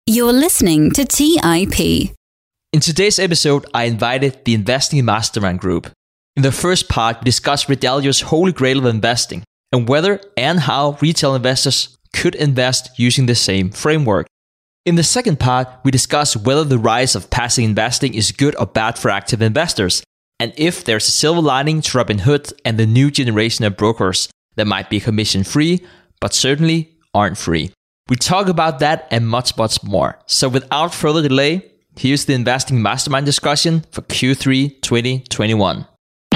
You're listening to TIP. In today's episode, I invited the Investing Mastermind group. In the first part, we discussed Ray Dalio's holy grail of investing and whether and how retail investors could invest using the same framework. In the second part, we discussed whether the rise of passive investing is good or bad for active investors, and if there's a silver lining to Robinhood and the new generation of brokers that might be commission-free, but certainly aren't free. We talk about that and much, much more. So without further delay, here's the Investing Mastermind discussion for Q3 2021.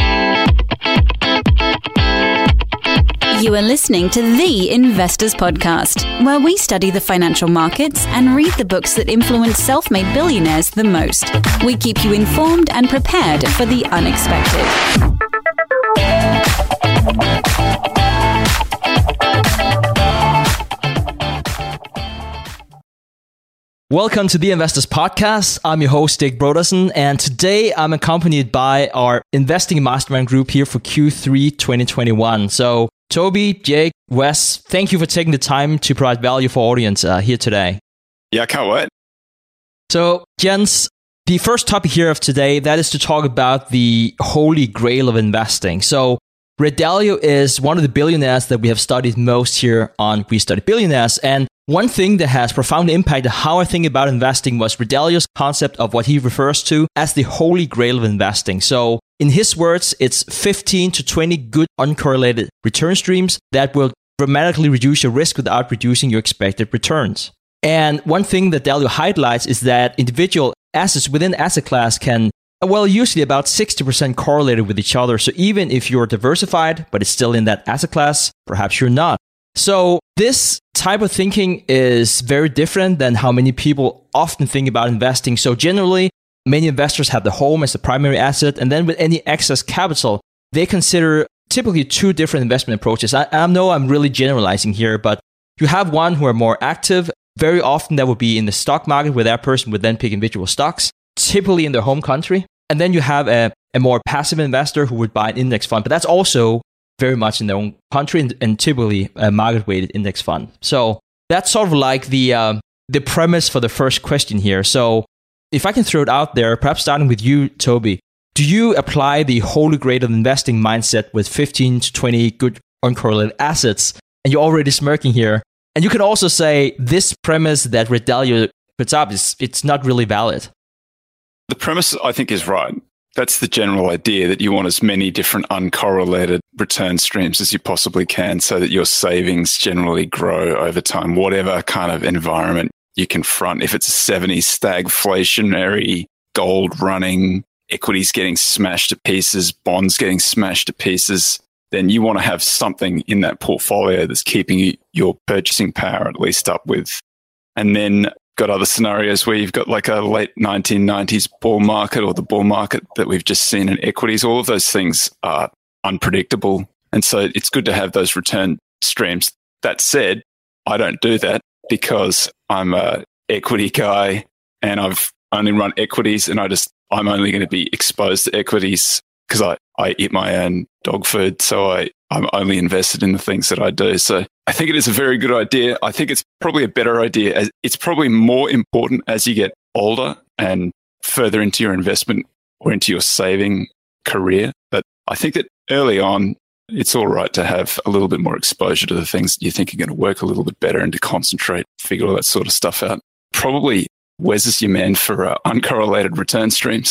You are listening to The Investors Podcast, where we study the financial markets and read the books that influence self-made billionaires the most. We keep you informed and prepared for the unexpected. Welcome to The Investors Podcast. I'm your host, Dick Brodersen, and today I'm accompanied by our Investing Mastermind group here for Q3 2021. So, Toby, Jake, Wes, thank you for taking the time to provide value for audience here today. Yeah, I can't wait. So, gents, the first topic here of today, that is to talk about the holy grail of investing. So, Ray Dalio is one of the billionaires that we have studied most here on We Study Billionaires. And one thing that has profoundly impacted how I think about investing was Ray Dalio's concept of what he refers to as the holy grail of investing. So in his words, it's 15 to 20 good uncorrelated return streams that will dramatically reduce your risk without reducing your expected returns. And one thing that Dalio highlights is that individual assets within asset class can usually about 60% correlated with each other. So even if you're diversified, but it's still in that asset class, perhaps you're not. So this type of thinking is very different than how many people often think about investing. So generally, many investors have the home as the primary asset. And then with any excess capital, they consider typically two different investment approaches. I know I'm really generalizing here, but you have one who are more active. Very often that would be in the stock market where that person would then pick individual stocks, typically in their home country. And then you have a more passive investor who would buy an index fund, but that's also very much in their own country and typically a market-weighted index fund. So that's sort of like the premise for the first question here. So if I can throw it out there, perhaps starting with you, Toby, do you apply the holy grail of investing mindset with 15 to 20 good uncorrelated assets? And you're already smirking here. And you can also say this premise that Ray Dalio puts up it's not really valid. The premise, I think, is right. That's the general idea, that you want as many different uncorrelated return streams as you possibly can so that your savings generally grow over time, whatever kind of environment you confront. If it's a 70s stagflationary, gold running, equities getting smashed to pieces, bonds getting smashed to pieces, then you want to have something in that portfolio that's keeping your purchasing power at least up with. And then got other scenarios where you've got like a late 1990s bull market or the bull market that we've just seen in equities. All of those things are unpredictable. And so it's good to have those return streams. That said, I don't do that because I'm a equity guy and I've only run equities and I'm only going to be exposed to equities because I eat my own dog food. So I'm only invested in the things that I do. So I think it is a very good idea. I think it's probably a better idea. It's probably more important as you get older and further into your investment or into your saving career. But I think that early on, it's all right to have a little bit more exposure to the things you think are going to work a little bit better and to concentrate, figure all that sort of stuff out. Probably Wes is your man for uncorrelated return streams.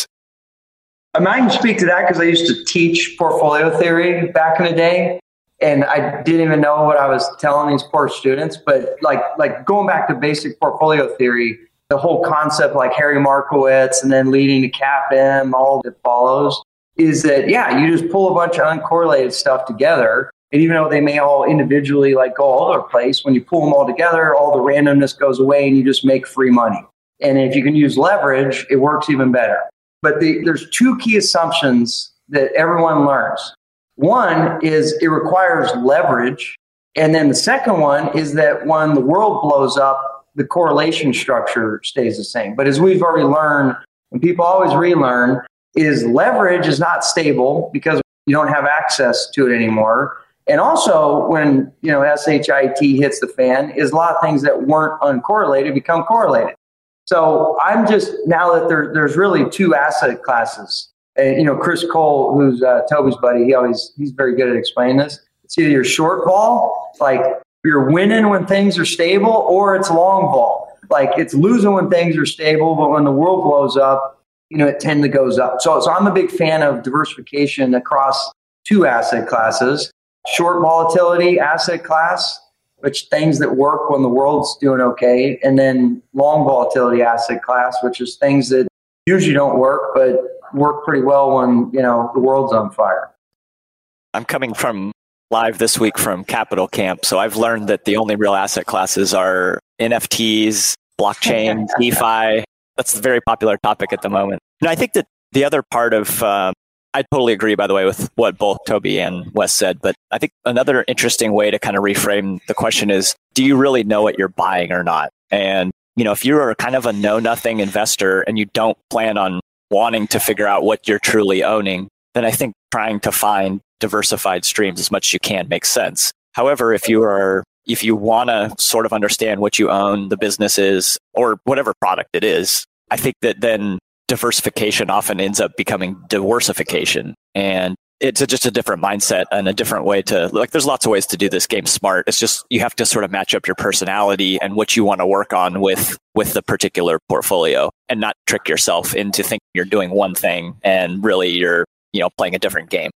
I can speak to that because I used to teach portfolio theory back in the day, and I didn't even know what I was telling these poor students. But like going back to basic portfolio theory, the whole concept like Harry Markowitz and then leading to CAPM, all that follows, is that, yeah, you just pull a bunch of uncorrelated stuff together. And even though they may all individually like go all over the place, when you pull them all together, all the randomness goes away and you just make free money. And if you can use leverage, it works even better. But there's two key assumptions that everyone learns. One is it requires leverage. And then the second one is that when the world blows up, the correlation structure stays the same. But as we've already learned, and people always relearn, is leverage is not stable because you don't have access to it anymore. And also when, SHIT hits the fan, is a lot of things that weren't uncorrelated become correlated. So I'm just, now that there's really two asset classes. And, Chris Cole, who's Toby's buddy, he's very good at explaining this. It's either your short vol, like you're winning when things are stable, or it's long vol. Like it's losing when things are stable, but when the world blows up, it tends to goes up. So I'm a big fan of diversification across two asset classes. Short volatility asset class, which things that work when the world's doing okay, and then long volatility asset class, which is things that usually don't work, but work pretty well when, the world's on fire. I'm coming from live this week from Capital Camp, so I've learned that the only real asset classes are NFTs, blockchain, DeFi. That's a very popular topic at the moment. And I think that the other part of, I totally agree, by the way, with what both Toby and Wes said, but I think another interesting way to kind of reframe the question is, do you really know what you're buying or not? And, if you're kind of a know-nothing investor and you don't plan on wanting to figure out what you're truly owning, then I think trying to find diversified streams as much as you can makes sense. However, if you want to sort of understand what you own, the business is, or whatever product it is, I think that then diversification often ends up becoming diversification. And it's just a different mindset and a different way to, there's lots of ways to do this game smart. It's just, you have to sort of match up your personality and what you want to work on with the particular portfolio, and not trick yourself into thinking you're doing one thing and really you're, playing a different game.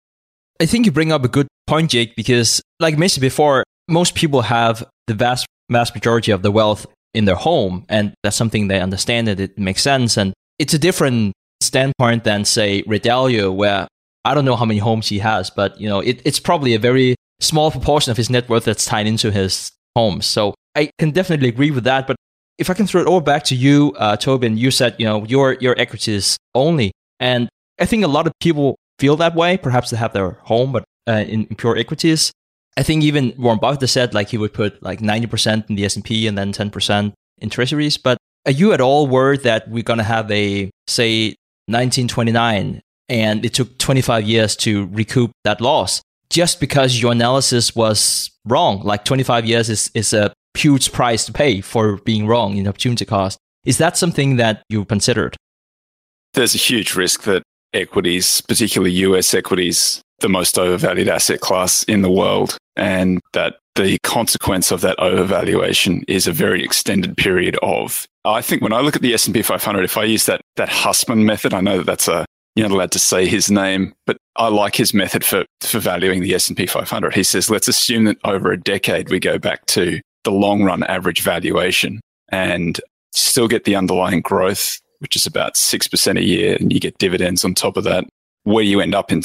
I think you bring up a good point, Jake, because like I mentioned before, most people have the vast majority of the wealth in their home, and that's something they understand, that it makes sense. And it's a different standpoint than, say, Ray Dalio, where I don't know how many homes he has, but it's probably a very small proportion of his net worth that's tied into his homes. So I can definitely agree with that. But if I can throw it over back to you, Tobin, you said your equities only, and I think a lot of people feel that way. Perhaps they have their home, but in pure equities. I think even Warren Buffett said he would put 90% in the S&P and then 10% in treasuries. But are you at all worried that we're going to have a, say, 1929, and it took 25 years to recoup that loss just because your analysis was wrong? 25 years is a huge price to pay for being wrong in opportunity cost. Is that something that you considered? There's a huge risk that equities, particularly US equities, the most overvalued asset class in the world, and that the consequence of that overvaluation is a very extended period of, I think when I look at the S&P 500, if I use that Hussman method, I know that you're not allowed to say his name, but I like his method for valuing the S&P 500. He says, let's assume that over a decade, we go back to the long run average valuation and still get the underlying growth, which is about 6% a year, and you get dividends on top of that. Where you end up in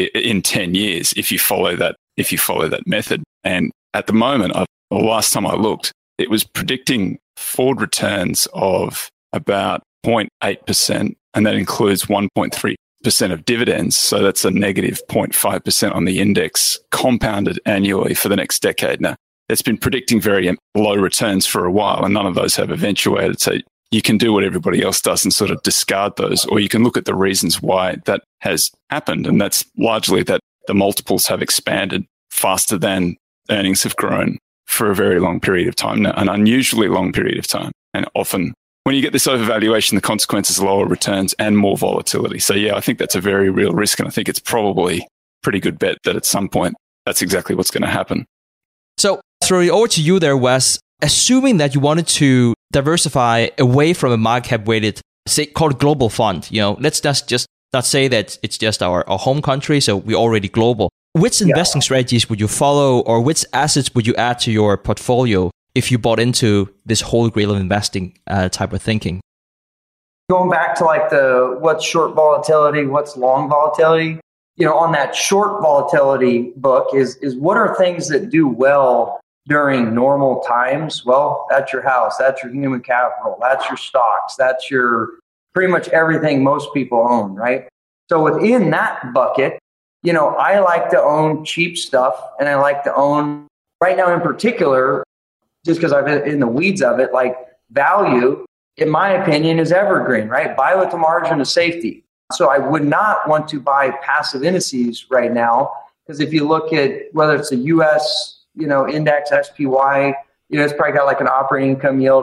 10 years if you follow that method. And at the moment, the last time I looked, it was predicting forward returns of about 0.8%, and that includes 1.3% of dividends. So that's a negative 0.5% on the index, compounded annually for the next decade. Now, it's been predicting very low returns for a while, and none of those have eventuated. So you can do what everybody else does and sort of discard those, or you can look at the reasons why that has happened. And that's largely that the multiples have expanded faster than earnings have grown for a very long period of time now, an unusually long period of time. And often when you get this overvaluation, the consequence is lower returns and more volatility. So yeah, I think that's a very real risk. And I think it's probably a pretty good bet that at some point, that's exactly what's going to happen. So throw it over to you there, Wes. Assuming that you wanted to diversify away from a market cap weighted, say, called global fund, let's just not say that it's just our home country, so we're already global. Which investing strategies would you follow, or which assets would you add to your portfolio if you bought into this holy grail of investing type of thinking? Going back to what's short volatility, what's long volatility, on that short volatility book is what are things that do well during normal times? Well, that's your house, that's your human capital, that's your stocks, that's your pretty much everything most people own, right? So within that bucket, I like to own cheap stuff, and I like to own, right now in particular, just because I've been in the weeds of it, value, in my opinion, is evergreen, right? Buy with the margin of safety. So I would not want to buy passive indices right now, because if you look at whether it's a US index, SPY, it's probably got an operating income yield of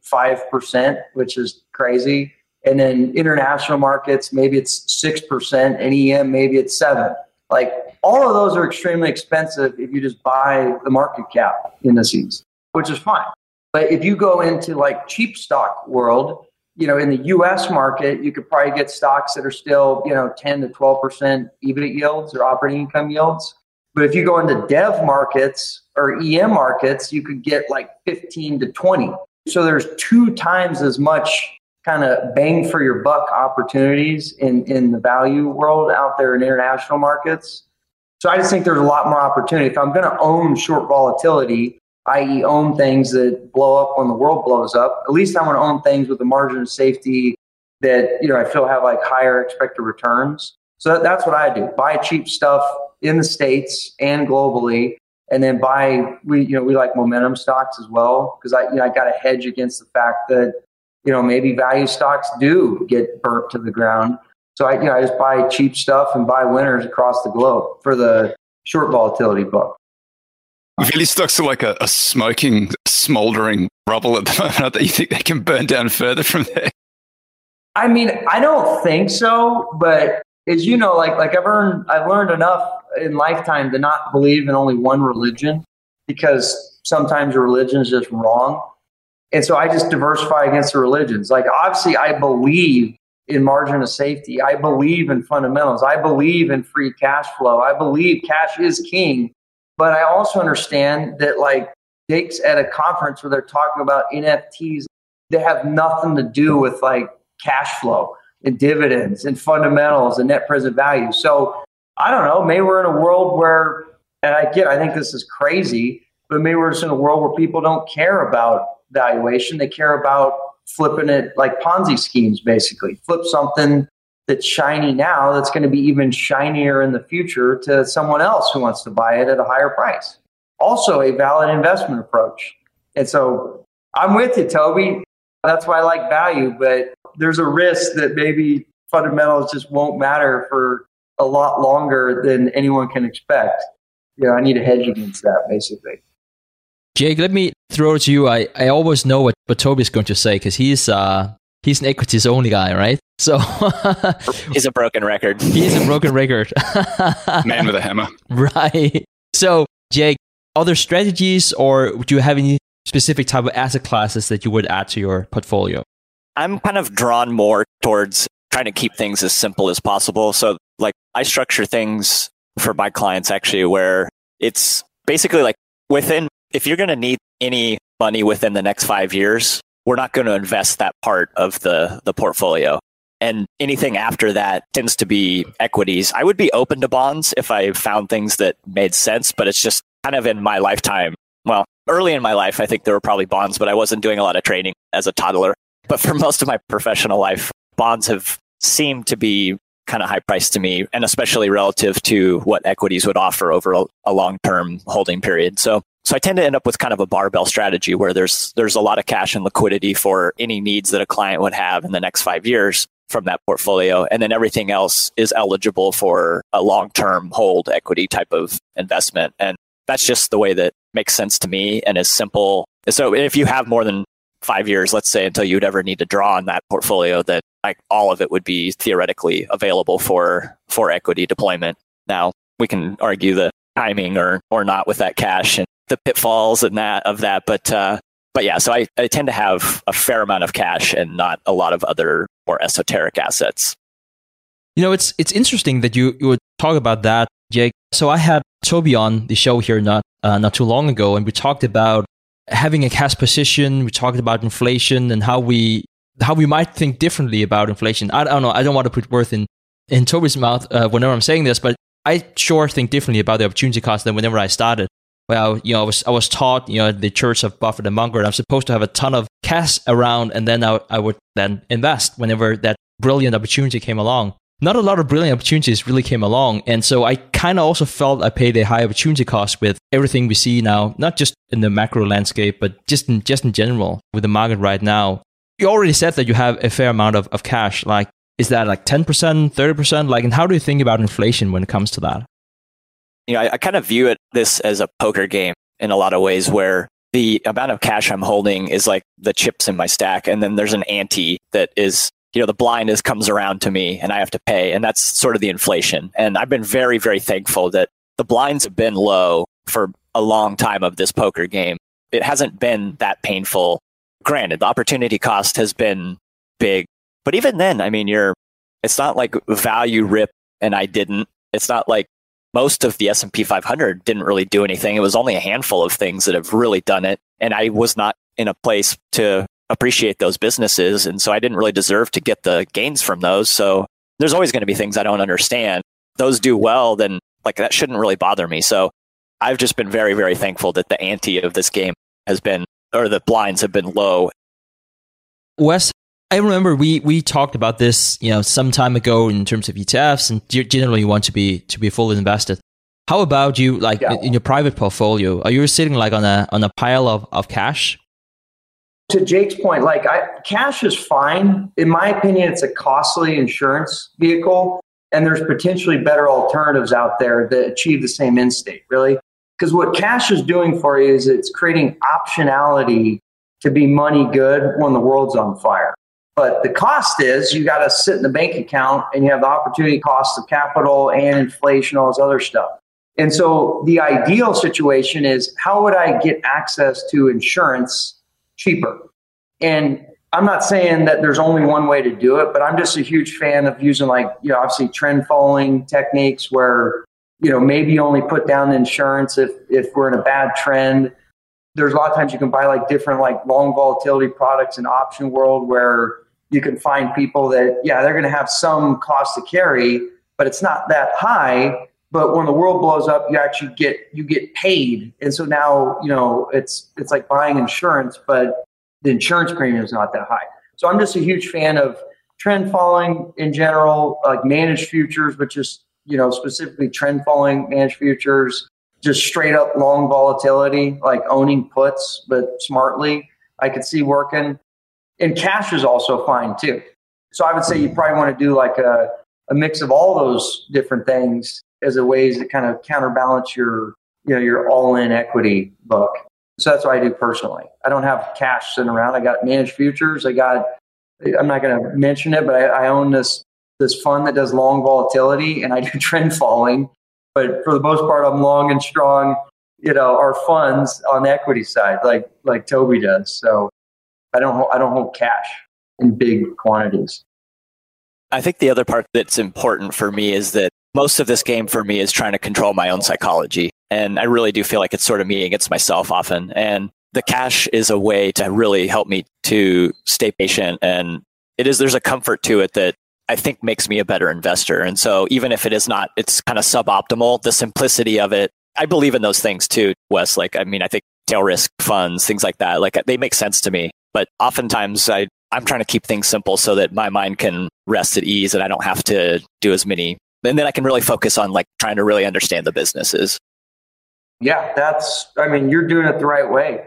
5%, which is crazy. And then international markets, maybe it's 6%, and EM, maybe it's 7%. Like all of those are extremely expensive if you just buy the market cap indices, which is fine. But if you go into like cheap stock world, in the US market, you could probably get stocks that are still, 10 to 12% EBIT yields or operating income yields. But if you go into dev markets or EM markets, you could get like 15 to 20. So there's 2 times as much kind of bang for your buck opportunities in the value world out there in international markets. So I just think there's a lot more opportunity. If I'm going to own short volatility, i.e. own things that blow up when the world blows up, at least I want to own things with a margin of safety that, I feel have like higher expected returns. So that's what I do. Buy cheap stuff in the States and globally, and then we like momentum stocks as well, because I got to hedge against the fact that, maybe value stocks do get burnt to the ground. So I just buy cheap stuff and buy winners across the globe for the short volatility book. Value stocks are like a smoking, smoldering rubble at the moment. That you think they can burn down further from there? I mean, I don't think so, but as you know, like I've learned enough in lifetime to not believe in only one religion, because sometimes a religion is just wrong. And so I just diversify against the religions. Like obviously I believe in margin of safety. I believe in fundamentals. I believe in free cash flow. I believe cash is king. But I also understand that like Jake's at a conference where they're talking about NFTs that have nothing to do with like cash flow and dividends and fundamentals and net present value. So I don't know, maybe we're in a world where, and I think this is crazy, but maybe we're just in a world where people don't care about valuation. They care about flipping it like Ponzi schemes, basically. Flip something that's shiny now that's going to be even shinier in the future to someone else who wants to buy it at a higher price. Also a valid investment approach. And so I'm with you, Toby. That's why I like value, but there's a risk that maybe fundamentals just won't matter for a lot longer than anyone can expect. I need to hedge against that, basically. Jake, let me throw it to you. I always know what Toby's going to say, because he's an equities only guy, right? So he's a broken record. He's a broken record. Man with a hammer. Right. So, Jake, other strategies, or do you have any specific type of asset classes that you would add to your portfolio? I'm kind of drawn more towards trying to keep things as simple as possible. So like I structure things for my clients actually where it's basically like if you're going to need any money within the next 5 years, we're not going to invest that part of the portfolio. And anything after that tends to be equities. I would be open to bonds if I found things that made sense, but it's just kind of in my lifetime. Well, early in my life, I think there were probably bonds, but I wasn't doing a lot of trading as a toddler. But for most of my professional life, bonds have seemed to be kind of high priced to me, and especially relative to what equities would offer over a long-term holding period. So I tend to end up with kind of a barbell strategy where there's a lot of cash and liquidity for any needs that a client would have in the next 5 years from that portfolio. And then everything else is eligible for a long-term hold equity type of investment. And that's just the way that makes sense to me and is simple. So if you have more than 5 years, let's say, until you'd ever need to draw on that portfolio, then like all of it would be theoretically available for equity deployment. Now we can argue the timing or not with that cash and the pitfalls and that, but yeah. So I tend to have a fair amount of cash and not a lot of other more esoteric assets. It's interesting that you would talk about that, Jake. So I had Toby on the show here not too long ago, and we talked about having a cash position. We talked about inflation and how we might think differently about inflation. I don't know. I don't want to put words in Toby's mouth whenever I'm saying this, but I sure think differently about the opportunity cost than whenever I started. Well, I was taught, the church of Buffett and Munger, I'm supposed to have a ton of cash around, and then I would then invest whenever that brilliant opportunity came along. Not a lot of brilliant opportunities really came along, and so I kind of also felt I paid a high opportunity cost with everything we see now, not just in the macro landscape, but just in general with the market right now. You already said that you have a fair amount of cash. Like, is that like 10%, 30%? Like, and how do you think about inflation when it comes to that? I kind of view this as a poker game in a lot of ways where the amount of cash I'm holding is like the chips in my stack. And then there's an ante that is, the blind comes around to me and I have to pay. And that's sort of the inflation. And I've been very, very thankful that the blinds have been low for a long time of this poker game. It hasn't been that painful. Granted, the opportunity cost has been big. But even then, I mean, it's not like value rip and I didn't. It's not like most of the S&P 500 didn't really do anything. It was only a handful of things that have really done it. And I was not in a place to appreciate those businesses. And so I didn't really deserve to get the gains from those. So there's always going to be things I don't understand. Those do well, then like that shouldn't really bother me. So I've just been very, very thankful that the ante of this game has been, or the blinds have been low. Wes, I remember we talked about this, some time ago in terms of ETFs, and generally you want to be fully invested. How about you, in your private portfolio? Are you sitting like on a pile of cash? To Jake's point, cash is fine. In my opinion, it's a costly insurance vehicle, and there's potentially better alternatives out there that achieve the same end state, really. Because what cash is doing for you is it's creating optionality to be money good when the world's on fire. But the cost is you got to sit in the bank account and you have the opportunity cost of capital and inflation, all this other stuff. And so the ideal situation is, how would I get access to insurance cheaper? And I'm not saying that there's only one way to do it, but I'm just a huge fan of using obviously trend following techniques where, maybe you only put down the insurance if we're in a bad trend. There's a lot of times you can buy different long volatility products in option world where you can find people that, they're going to have some cost to carry, but it's not that high. But when the world blows up, you actually get paid. And so now, it's like buying insurance, but the insurance premium is not that high. So I'm just a huge fan of trend following in general, like managed futures, which is, specifically trend following managed futures, just straight up long volatility, like owning puts, but smartly, I could see working. And cash is also fine too. So I would say you probably want to do a mix of all those different things as a ways to kind of counterbalance your all-in equity book. So that's what I do personally. I don't have cash sitting around. I got managed futures. I'm not going to mention it, but I own this fund that does long volatility, and I do trend following. But for the most part, I'm long and strong, our funds on the equity side, like Toby does. So I don't hold cash in big quantities. I think the other part that's important for me is that most of this game for me is trying to control my own psychology. And I really do feel like it's sort of me against myself often. And the cash is a way to really help me to stay patient. And there's a comfort to it that I think makes me a better investor. And so even if it's kind of suboptimal, the simplicity of it, I believe in those things too, Wes. I think tail risk funds, things like that, they make sense to me. But oftentimes I'm trying to keep things simple so that my mind can rest at ease and I don't have to do as many. And then I can really focus on trying to really understand the businesses. Yeah, you're doing it the right way.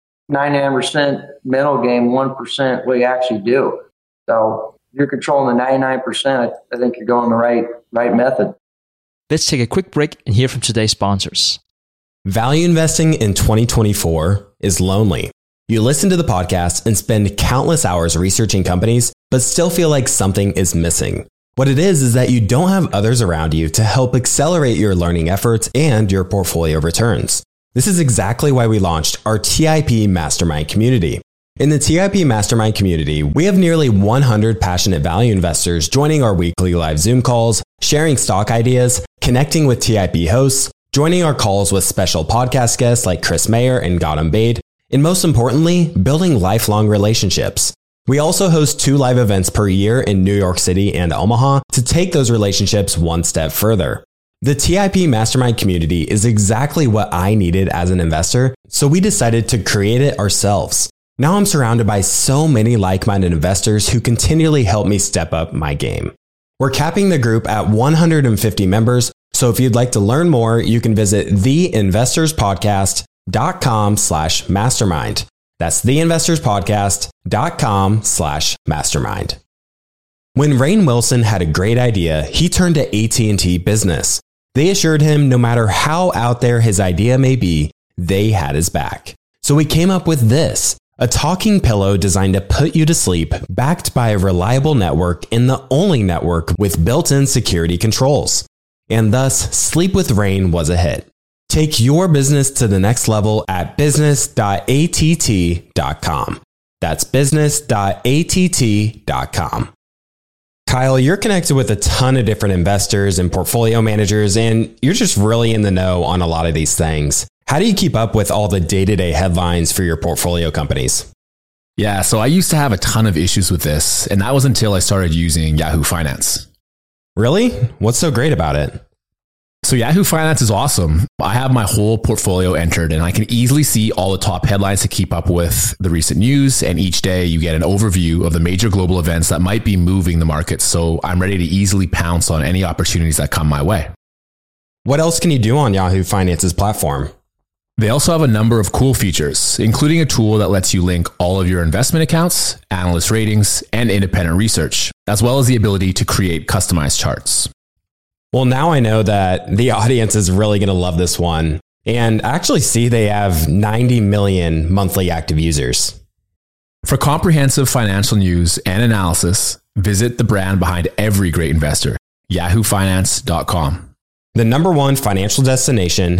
99% mental game, 1% what you actually do. So you're controlling the 99%. I think you're going the right method. Let's take a quick break and hear from today's sponsors. Value investing in 2024 is lonely. You listen to the podcast and spend countless hours researching companies, but still feel like something is missing. What it is that you don't have others around you to help accelerate your learning efforts and your portfolio returns. This is exactly why we launched our TIP Mastermind community. In the TIP Mastermind community, we have nearly 100 passionate value investors joining our weekly live Zoom calls, sharing stock ideas, connecting with TIP hosts, joining our calls with special podcast guests like Chris Mayer and Gautam Baid, and most importantly, building lifelong relationships. We also host 2 live events per year in New York City and Omaha to take those relationships one step further. The TIP Mastermind community is exactly what I needed as an investor, so we decided to create it ourselves. Now I'm surrounded by so many like-minded investors who continually help me step up my game. We're capping the group at 150 members, so if you'd like to learn more, you can visit theinvestorspodcast.com/mastermind. That's theinvestorspodcast.com/mastermind. When Rainn Wilson had a great idea, he turned to AT&T Business. They assured him no matter how out there his idea may be, they had his back. So we came up with this, a talking pillow designed to put you to sleep, backed by a reliable network and the only network with built-in security controls. And thus, Sleep with Rain was a hit. Take your business to the next level at business.att.com. That's business.att.com. Kyle, you're connected with a ton of different investors and portfolio managers, and you're just really in the know on a lot of these things. How do you keep up with all the day-to-day headlines for your portfolio companies? Yeah, so I used to have a ton of issues with this, and that was until I started using Yahoo Finance. Really? What's so great about it? So Yahoo Finance is awesome. I have my whole portfolio entered and I can easily see all the top headlines to keep up with the recent news. And each day you get an overview of the major global events that might be moving the market. So I'm ready to easily pounce on any opportunities that come my way. What else can you do on Yahoo Finance's platform? They also have a number of cool features, including a tool that lets you link all of your investment accounts, analyst ratings, and independent research, as well as the ability to create customized charts. Well, now I know that the audience is really going to love this one. And I actually see they have 90 million monthly active users. For comprehensive financial news and analysis, visit the brand behind every great investor, yahoofinance.com. The number one financial destination,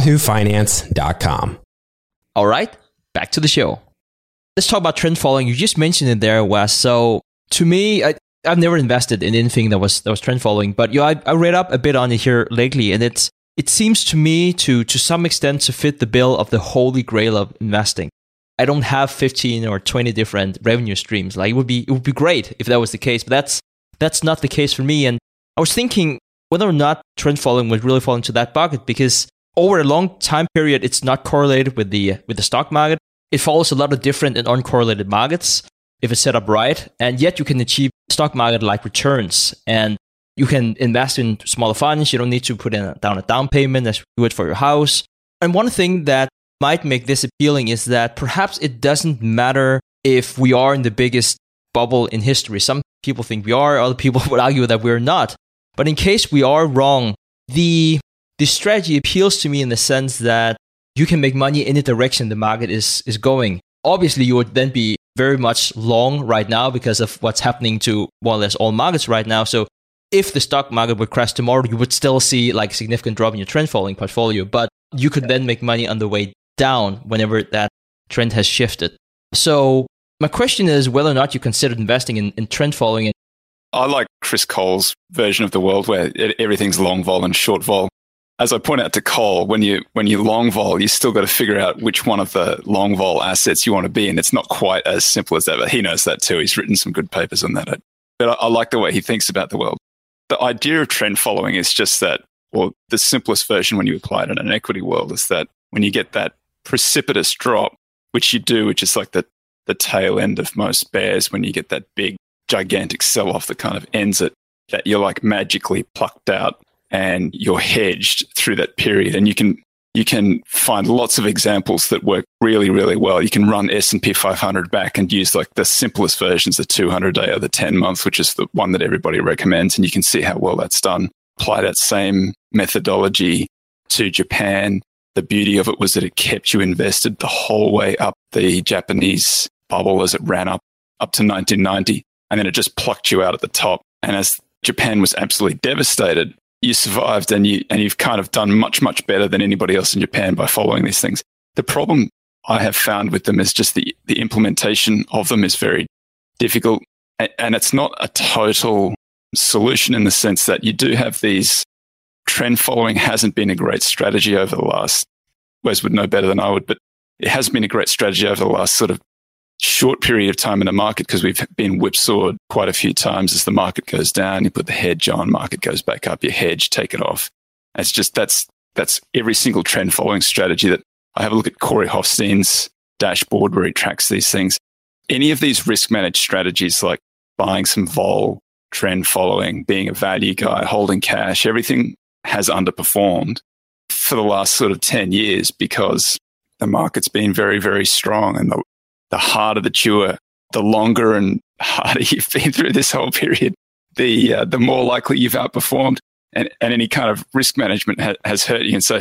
yahoofinance.com. All right, back to the show. Let's talk about trend following. You just mentioned it there, Wes. So to me, I've never invested in anything that was trend following, but I read up a bit on it here lately, and it seems to me to some extent to fit the bill of the holy grail of investing. I don't have 15 or 20 different revenue streams. Like it would be great if that was the case, but that's not the case for me. And I was thinking whether or not trend following would really fall into that bucket, because over a long time period, it's not correlated with the stock market. It follows a lot of different and uncorrelated markets if it's set up right, and yet you can achieve stock market-like returns, and you can invest in smaller funds. You don't need to put down a down payment as you would for your house. And one thing that might make this appealing is that perhaps it doesn't matter if we are in the biggest bubble in history. Some people think we are, other people would argue that we're not. But in case we are wrong, the strategy appeals to me in the sense that you can make money any direction the market is going. Obviously, you would then be very much long right now because of what's happening to more or less all markets right now. So if the stock market would crash tomorrow, you would still see like a significant drop in your trend following portfolio, but you could then make money on the way down whenever that trend has shifted. So my question is whether or not you considered investing in trend following. I like Chris Cole's version of the world where everything's long vol and short vol. As I point out to Cole, when you long vol, you still got to figure out which one of the long vol assets you want to be in. It's not quite as simple as that, but he knows that too. He's written some good papers on that. But I like the way he thinks about the world. The idea of trend following is just that, or the simplest version when you apply it in an equity world is that when you get that precipitous drop, which you do, which is like the tail end of most bears, when you get that big, gigantic sell-off that kind of ends it, that you're like magically plucked out and you're hedged through that period. And you can find lots of examples that work really, really well. You can run S&P 500 back and use like the simplest versions, the 200-day or the 10-month, which is the one that everybody recommends. And you can see how well that's done. Apply that same methodology to Japan. The beauty of it was that it kept you invested the whole way up the Japanese bubble as it ran up to 1990. And then it just plucked you out at the top. And as Japan was absolutely devastated, you survived and you've kind of done much, much better than anybody else in Japan by following these things. The problem I have found with them is just the implementation of them is very difficult. And it's not a total solution in the sense that you do have these trend following hasn't been a great strategy over the last, Wes would know better than I would, but it has been a great strategy over the last sort of short period of time in the market because we've been whipsawed quite a few times as the market goes down. You put the hedge on, market goes back up, you hedge, take it off. It's just that's every single trend following strategy that I have a look at Corey Hofstein's dashboard where he tracks these things. Any of these risk managed strategies like buying some vol, trend following, being a value guy, holding cash, everything has underperformed for the last sort of 10 years because the market's been very, very strong. And the harder the chewer, the longer and harder you've been through this whole period, the more likely you've outperformed and any kind of risk management has hurt you. And so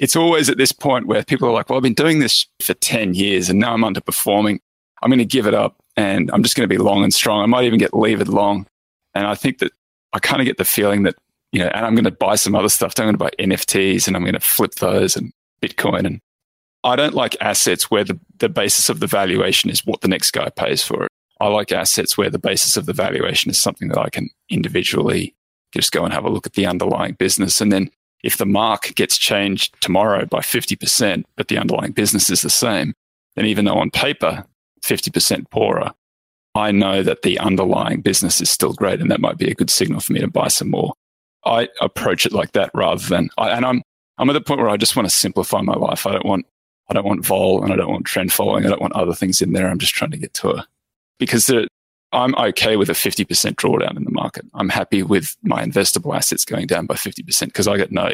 it's always at this point where people are like, well, I've been doing this for 10 years and now I'm underperforming. I'm going to give it up and I'm just going to be long and strong. I might even get levered long. And I think that I kind of get the feeling that, and I'm going to buy some other stuff. I'm going to buy NFTs and I'm going to flip those and Bitcoin. And I don't like assets where the basis of the valuation is what the next guy pays for it. I like assets where the basis of the valuation is something that I can individually just go and have a look at the underlying business. And then if the mark gets changed tomorrow by 50%, but the underlying business is the same, then even though on paper, 50% poorer, I know that the underlying business is still great. And that might be a good signal for me to buy some more. I approach it like that rather than, and I'm at the point where I just want to simplify my life. I don't want vol and I don't want trend following. I don't want other things in there. I'm just trying to get to because I'm okay with a 50% drawdown in the market. I'm happy with my investable assets going down by 50% because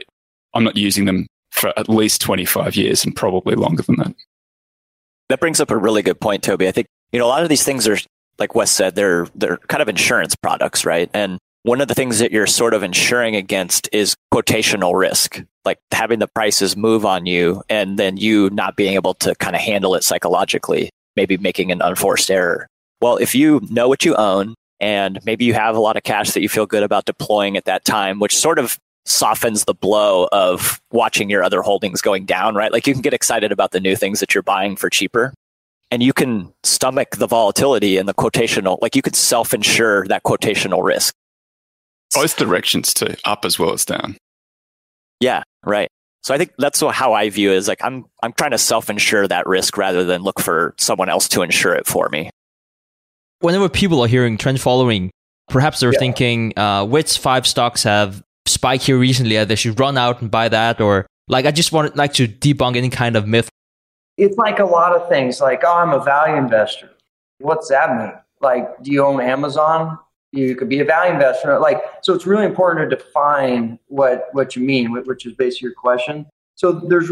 I'm not using them for at least 25 years and probably longer than that. That brings up a really good point, Toby. I think, a lot of these things are, like Wes said, they're kind of insurance products, right? And one of the things that you're sort of insuring against is quotational risk, like having the prices move on you and then you not being able to kind of handle it psychologically, maybe making an unforced error. Well, if you know what you own and maybe you have a lot of cash that you feel good about deploying at that time, which sort of softens the blow of watching your other holdings going down, right? Like you can get excited about the new things that you're buying for cheaper and you can stomach the volatility and the quotational, like you could self-insure that quotational risk. Both directions too, up as well as down. Yeah, right. So I think that's how I view it is like I'm trying to self-insure that risk rather than look for someone else to insure it for me. Whenever people are hearing trend following, perhaps they're thinking, which 5 stocks have spiked here recently? They should run out and buy that, or I just want to debunk any kind of myth. It's like a lot of things. Like, I'm a value investor. What's that mean? Like, do you own Amazon? You could be a value investor. So it's really important to define what you mean, which is basically your question. So there's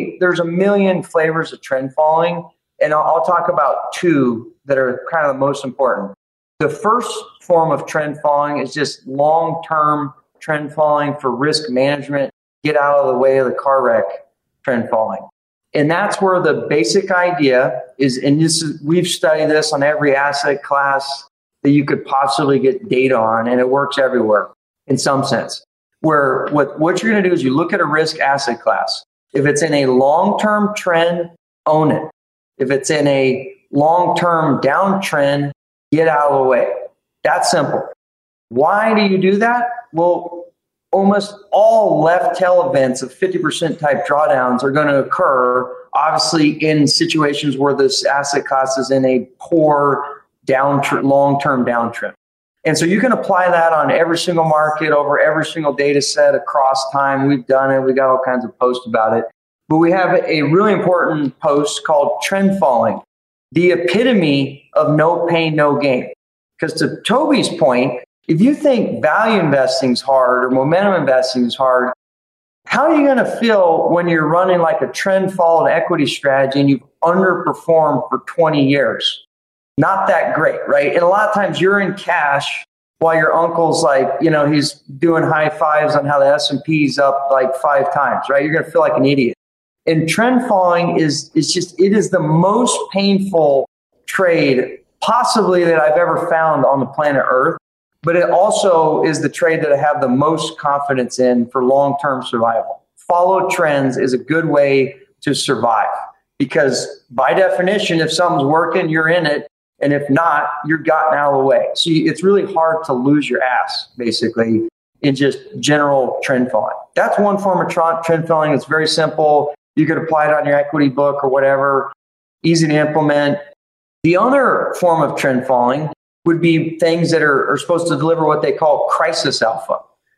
a million flavors of trend following. And I'll talk about 2 that are kind of the most important. The first form of trend following is just long-term trend following for risk management, get out of the way of the car wreck trend following. And that's where the basic idea is, and we've studied this on every asset class that you could possibly get data on, and it works everywhere in some sense. Where what you're going to do is you look at a risk asset class. If it's in a long-term trend, own it. If it's in a long-term downtrend, get out of the way. That's simple. Why do you do that? Well, almost all left tail events of 50% type drawdowns are going to occur, obviously, in situations where this asset class is in a poor long-term downtrend. And so you can apply that on every single market, over every single data set across time. We've done it. We got all kinds of posts about it. But we have a really important post called Trend Following, the epitome of no pain, no gain. Because to Toby's point, if you think value investing is hard or momentum investing is hard, how are you going to feel when you're running like a trend followed equity strategy and you've underperformed for 20 years? Not that great, right? And a lot of times you're in cash while your uncle's he's doing high fives on how the S&P's up 5 times, right? You're going to feel like an idiot. And trend following it is the most painful trade possibly that I've ever found on the planet Earth. But it also is the trade that I have the most confidence in for long-term survival. Follow trends is a good way to survive because by definition, if something's working, you're in it. And if not, you're gotten out of the way. So it's really hard to lose your ass, basically, in just general trend following. That's one form of trend following. It's very simple. You could apply it on your equity book or whatever. Easy to implement. The other form of trend following would be things that are supposed to deliver what they call crisis alpha.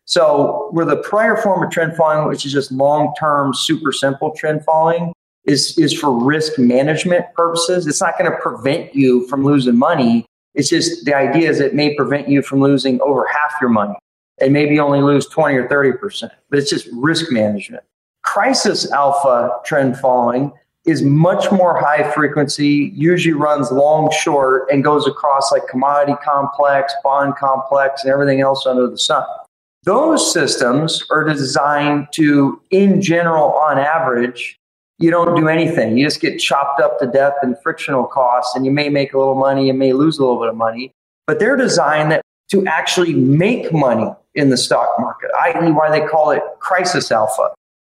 So where the prior form of trend following, which is just long-term, super simple trend following, is for risk management purposes. It's not going to prevent you from losing money. It's just the idea is it may prevent you from losing over half your money and maybe only lose 20 or 30%. But it's just risk management. Crisis alpha trend following is much more high frequency, usually runs long, short, and goes across like commodity complex, bond complex, and everything else under the sun. Those systems are designed to, in general, on average, you don't do anything. You just get chopped up to death in frictional costs, and you may make a little money, you may lose a little bit of money, but they're designed to actually make money in the stock market, i.e. why they call it crisis alpha.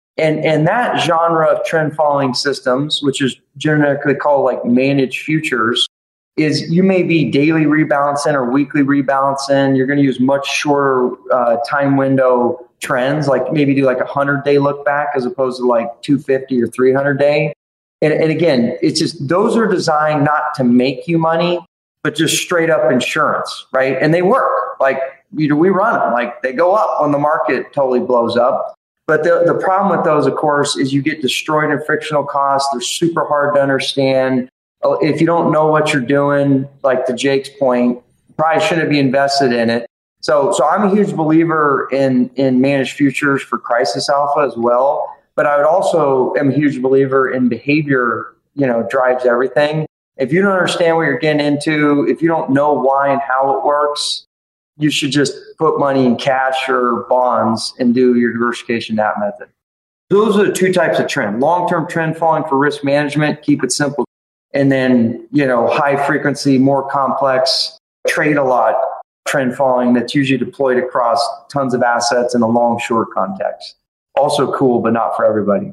And that genre of trend following systems, which is generically called like managed futures, is you may be daily rebalancing or weekly rebalancing. You're going to use much shorter time window trends, like maybe do like 100-day look back as opposed to like 250 or 300-day. And again, it's just those are designed not to make you money, but just straight up insurance, right? And they work. Like we run them, like they go up when the market totally blows up. But the problem with those, of course, is you get destroyed in frictional costs. They're super hard to understand. If you don't know what you're doing, like to Jake's point, probably shouldn't be invested in it. So I'm a huge believer in managed futures for crisis alpha as well. But I would also am a huge believer in behavior, drives everything. If you don't understand what you're getting into, if you don't know why and how it works, you should just put money in cash or bonds and do your diversification that method. Those are the two types of trend. Long-term trend following for risk management, keep it simple. And then, high frequency, more complex, trade a lot trend following that's usually deployed across tons of assets in a long short context. Also cool, but not for everybody.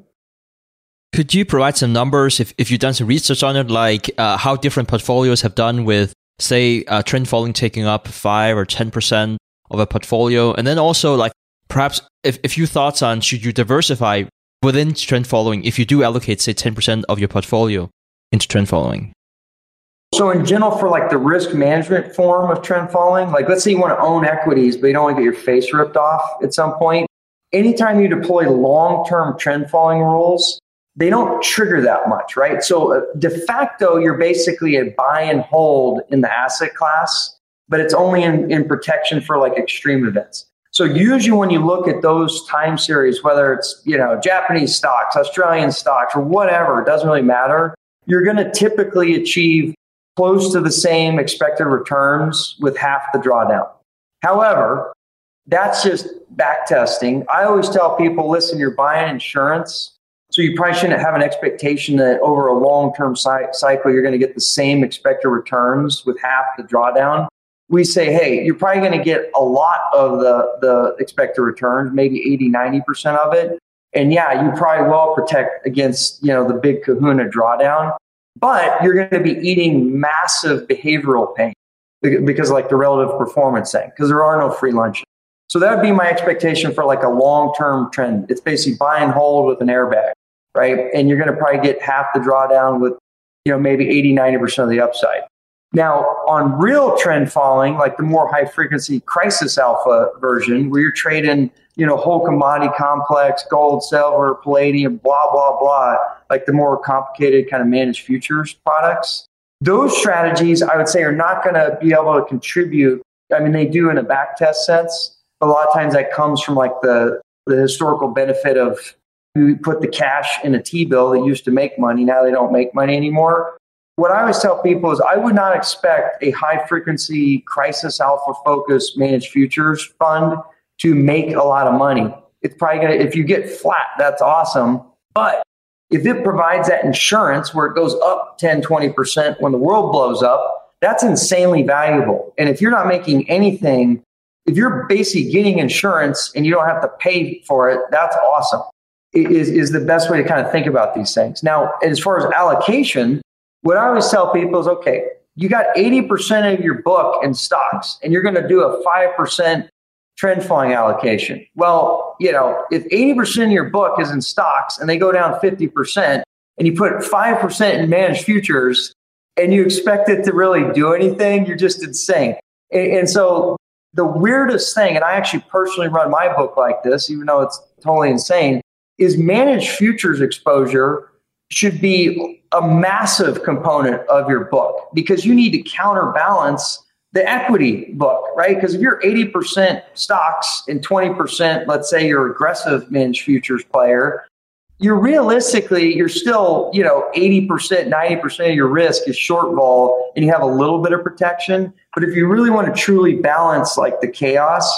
Could you provide some numbers if you've done some research on it, like how different portfolios have done with, say, trend following taking up 5 or 10% of a portfolio? And then also, like, perhaps a few thoughts on should you diversify within trend following if you do allocate, say, 10% of your portfolio into trend following? So in general, for like the risk management form of trend following, like let's say you want to own equities, but you don't want to get your face ripped off at some point. Anytime you deploy long-term trend following rules, they don't trigger that much, right? So de facto, you're basically a buy and hold in the asset class, but it's only in protection for like extreme events. So usually when you look at those time series, whether it's, Japanese stocks, Australian stocks, or whatever, it doesn't really matter. You're going to typically achieve close to the same expected returns with half the drawdown. However, that's just back testing. I always tell people, listen, you're buying insurance, so you probably shouldn't have an expectation that over a long-term cycle, you're going to get the same expected returns with half the drawdown. We say, hey, you're probably going to get a lot of the expected returns, maybe 80, 90% of it. And yeah, you probably will protect against, the big kahuna drawdown, but you're going to be eating massive behavioral pain because like the relative performance thing, because there are no free lunches. So that would be my expectation for like a long-term trend. It's basically buy and hold with an airbag, right? And you're going to probably get half the drawdown with, maybe 80, 90% of the upside. Now, on real trend following, like the more high frequency crisis alpha version, where you're trading, whole commodity complex, gold, silver, palladium, blah, blah, blah, like the more complicated kind of managed futures products, those strategies, I would say, are not going to be able to contribute. I mean, they do in a back test sense, but a lot of times that comes from like the historical benefit of you put the cash in a T-bill that used to make money. Now they don't make money anymore. What I always tell people is I would not expect a high frequency crisis alpha focused managed futures fund to make a lot of money. It's probably going to, if you get flat, that's awesome. But if it provides that insurance where it goes up 10, 20% when the world blows up, that's insanely valuable. And if you're not making anything, if you're basically getting insurance and you don't have to pay for it, that's awesome. It is the best way to kind of think about these things. Now, as far as allocation, what I always tell people is, okay, you got 80% of your book in stocks and you're going to do a 5% trend following allocation. Well, if 80% of your book is in stocks and they go down 50% and you put 5% in managed futures and you expect it to really do anything, you're just insane. And so the weirdest thing, and I actually personally run my book like this, even though it's totally insane, is managed futures exposure should be a massive component of your book because you need to counterbalance the equity book, right? Because if you're 80% stocks and 20%, let's say you're aggressive managed futures player, you're still, 80%, 90% of your risk is short vol and you have a little bit of protection. But if you really want to truly balance like the chaos,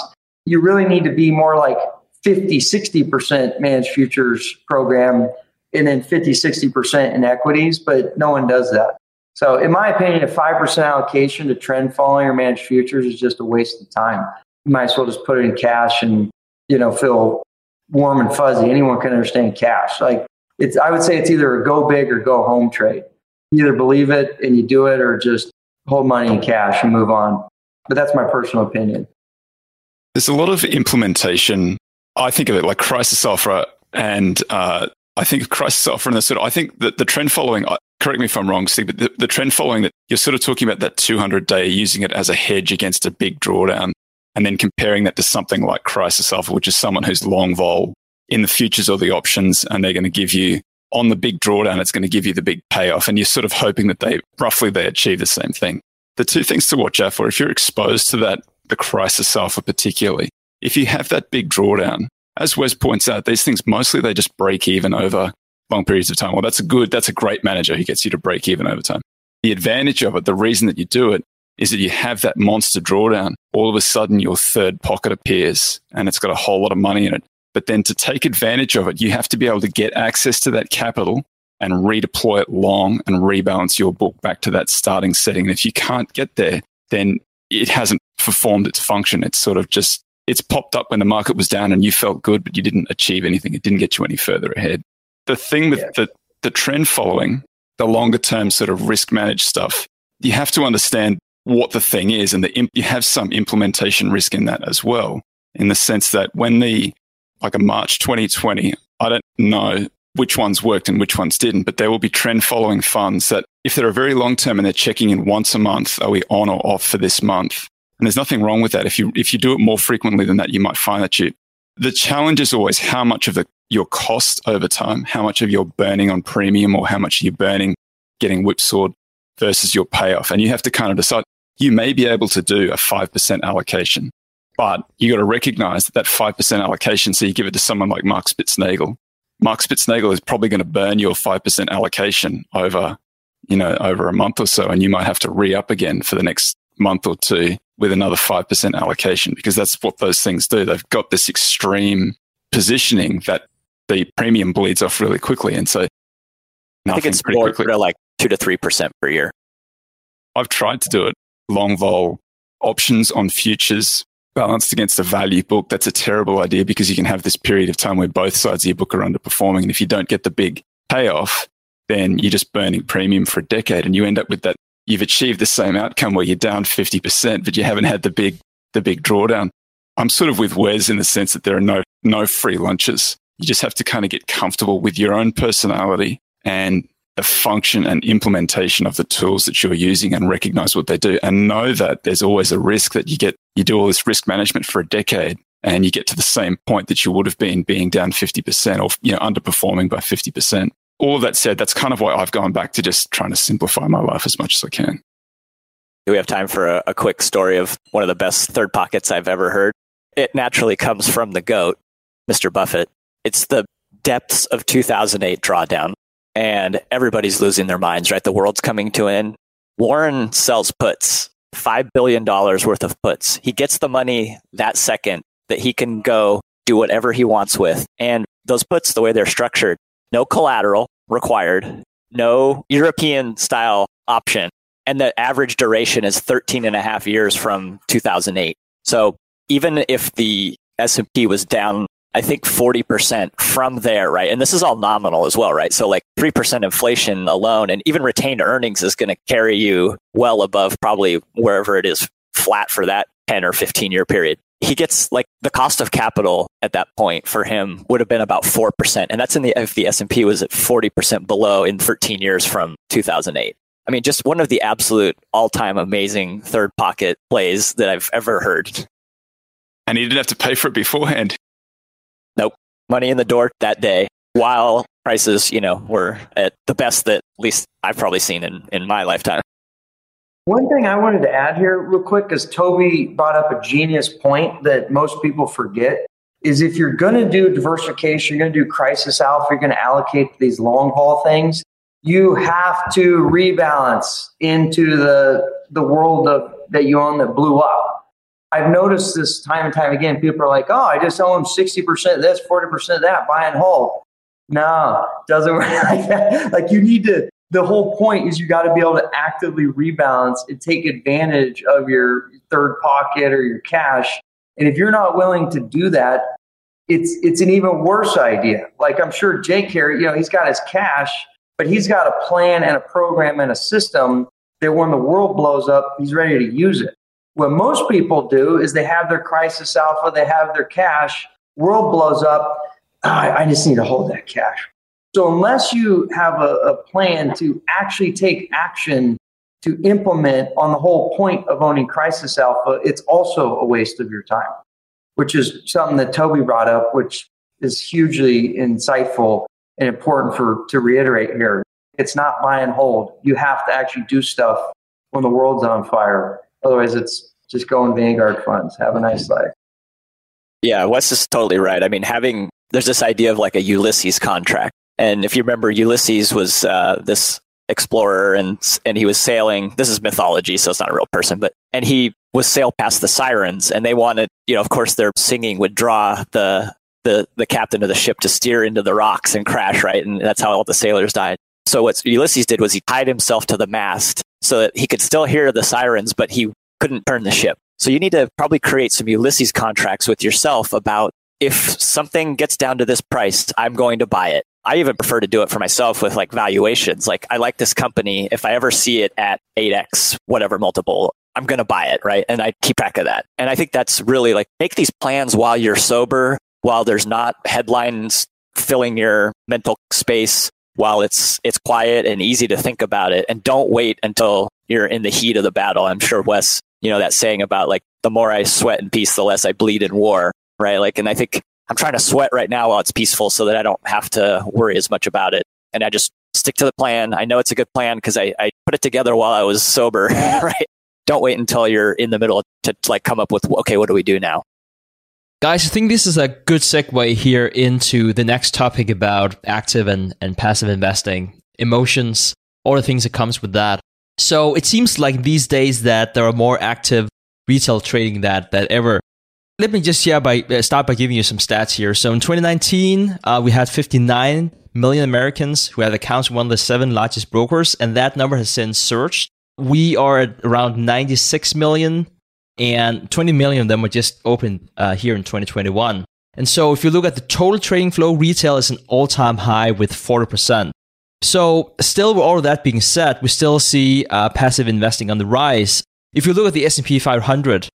you really need to be more like 50, 60% managed futures program and then 50, 60% in equities, but no one does that. So in my opinion, a 5% allocation to trend following or managed futures is just a waste of time. You might as well just put it in cash and, feel warm and fuzzy. Anyone can understand cash. I would say it's either a go big or go home trade. You either believe it and you do it, or just hold money in cash and move on. But that's my personal opinion. There's a lot of implementation. I think of it like Crisis Alpha, and I think of Crisis Alpha and I think that the trend following, correct me if I'm wrong, Steve, but the trend following, that you're sort of talking about that 200-day, using it as a hedge against a big drawdown, and then comparing that to something like Crisis Alpha, which is someone who's long vol in the futures or the options, and they're going to give you, on the big drawdown, it's going to give you the big payoff, and you're sort of hoping that they achieve the same thing. The two things to watch out for, if you're exposed to that, the Crisis Alpha particularly, if you have that big drawdown, as Wes points out, these things, mostly they just break even over long periods of time. Well, that's a great manager who gets you to break even over time. The advantage of it, the reason that you do it, is that you have that monster drawdown. All of a sudden, your third pocket appears and it's got a whole lot of money in it. But then to take advantage of it, you have to be able to get access to that capital and redeploy it long and rebalance your book back to that starting setting. And if you can't get there, then it hasn't performed its function. It's sort of just, it's popped up when the market was down and you felt good, but you didn't achieve anything. It didn't get you any further ahead. The thing with the trend following, the longer term sort of risk managed stuff, you have to understand what the thing is, and you have some implementation risk in that as well, in the sense that when like a March 2020, I don't know which ones worked and which ones didn't, but there will be trend following funds that if they're a very long term and they're checking in once a month, are we on or off for this month? And there's nothing wrong with that. If you do it more frequently than that, you might find that the challenge is always how much of your cost over time, how much of your burning on premium, or how much you're burning getting whipsawed versus your payoff. And you have to kind of decide. You may be able to do a 5% allocation, but you got to recognize that 5% allocation, so you give it to someone like Mark Spitznagel. Mark Spitznagel is probably going to burn your 5% allocation over a month or so, and you might have to re-up again for the next month or two with another 5% allocation, because that's what those things do. They've got this extreme positioning that the premium bleeds off really quickly. And so I think it's more like 2 to 3% per year. I've tried to do it. Long vol options on futures balanced against a value book. That's a terrible idea, because you can have this period of time where both sides of your book are underperforming. And if you don't get the big payoff, then you're just burning premium for a decade, and you end up with that. You've achieved the same outcome where you're down 50%, but you haven't had the big drawdown. I'm sort of with Wes in the sense that there are no free lunches. You just have to kind of get comfortable with your own personality and the function and implementation of the tools that you're using, and recognize what they do, and know that there's always a risk that you do all this risk management for a decade and you get to the same point that you would have been being down 50% or underperforming by 50%. All of that said, that's kind of why I've gone back to just trying to simplify my life as much as I can. Do we have time for a quick story of one of the best third pockets I've ever heard? It naturally comes from the GOAT, Mr. Buffett. It's the depths of 2008 drawdown. And everybody's losing their minds, right? The world's coming to an end. Warren sells puts, $5 billion worth of puts. He gets the money that second that he can go do whatever he wants with. And those puts, the way they're structured, no collateral required, no European style option. And the average duration is 13 and a half years from 2008. So even if the S&P was down, I think 40% from there, right? And this is all nominal as well, right? So like 3% inflation alone, and even retained earnings is going to carry you well above probably wherever it is flat for that 10 or 15 year period. He gets like the cost of capital at that point for him would have been about 4%. And that's if the S&P was at 40% below in 13 years from 2008. I mean, just one of the absolute all-time amazing third pocket plays that I've ever heard. And he didn't have to pay for it beforehand. Nope. Money in the door that day, while prices, were at the best that at least I've probably seen in my lifetime. One thing I wanted to add here real quick, because Toby brought up a genius point that most people forget, is if you're going to do diversification, you're going to do Crisis Alpha, you're going to allocate to these long haul things, you have to rebalance into the world that you own that blew up. I've noticed this time and time again. People are like, oh, I just own 60% of this, 40% of that, buy and hold. No, doesn't work like that. Like you need to, the whole point is you got to be able to actively rebalance and take advantage of your third pocket or your cash. And if you're not willing to do that, it's an even worse idea. Like I'm sure Jake here, he's got his cash, but he's got a plan and a program and a system that when the world blows up, he's ready to use it. What most people do is they have their crisis alpha, they have their cash, world blows up, I just need to hold that cash. So unless you have a plan to actually take action to implement on the whole point of owning crisis alpha, it's also a waste of your time, which is something that Toby brought up, which is hugely insightful and important to reiterate here. It's not buy and hold. You have to actually do stuff when the world's on fire. Otherwise, it's just go in Vanguard funds. Have a nice life. Yeah, Wes is totally right. I mean, there's this idea of like a Ulysses contract. And if you remember, Ulysses was this explorer and he was sailing. This is mythology, so it's not a real person, and he was sail past the sirens, and they wanted, of course, their singing would draw the captain of the ship to steer into the rocks and crash, right? And that's how all the sailors died. So what Ulysses did was he tied himself to the mast so that he could still hear the sirens, but he couldn't turn the ship. So you need to probably create some Ulysses contracts with yourself about if something gets down to this price, I'm going to buy it. I even prefer to do it for myself with like valuations. Like I like this company. If I ever see it at 8x, whatever multiple, I'm going to buy it, right? And I keep track of that. And I think that's really like make these plans while you're sober, while there's not headlines filling your mental space, while it's quiet and easy to think about it. And don't wait until you're in the heat of the battle. I'm sure Wes, that saying about like the more I sweat in peace, the less I bleed in war, right? Like, and I think I'm trying to sweat right now while it's peaceful so that I don't have to worry as much about it. And I just stick to the plan. I know it's a good plan because I put it together while I was sober, right? Don't wait until you're in the middle to like come up with, okay, what do we do now? Guys, I think this is a good segue here into the next topic about active and passive investing, emotions, all the things that comes with that. So it seems like these days that there are more active retail trading than ever. Let me just start by giving you some stats here. So in 2019, we had 59 million Americans who had accounts with one of the 7 largest brokers, and that number has since surged. We are at around 96 million, and 20 million of them were just opened here in 2021. And so if you look at the total trading flow, retail is an all-time high with 40%. So still with all of that being said, we still see passive investing on the rise. If you look at the S&P 500,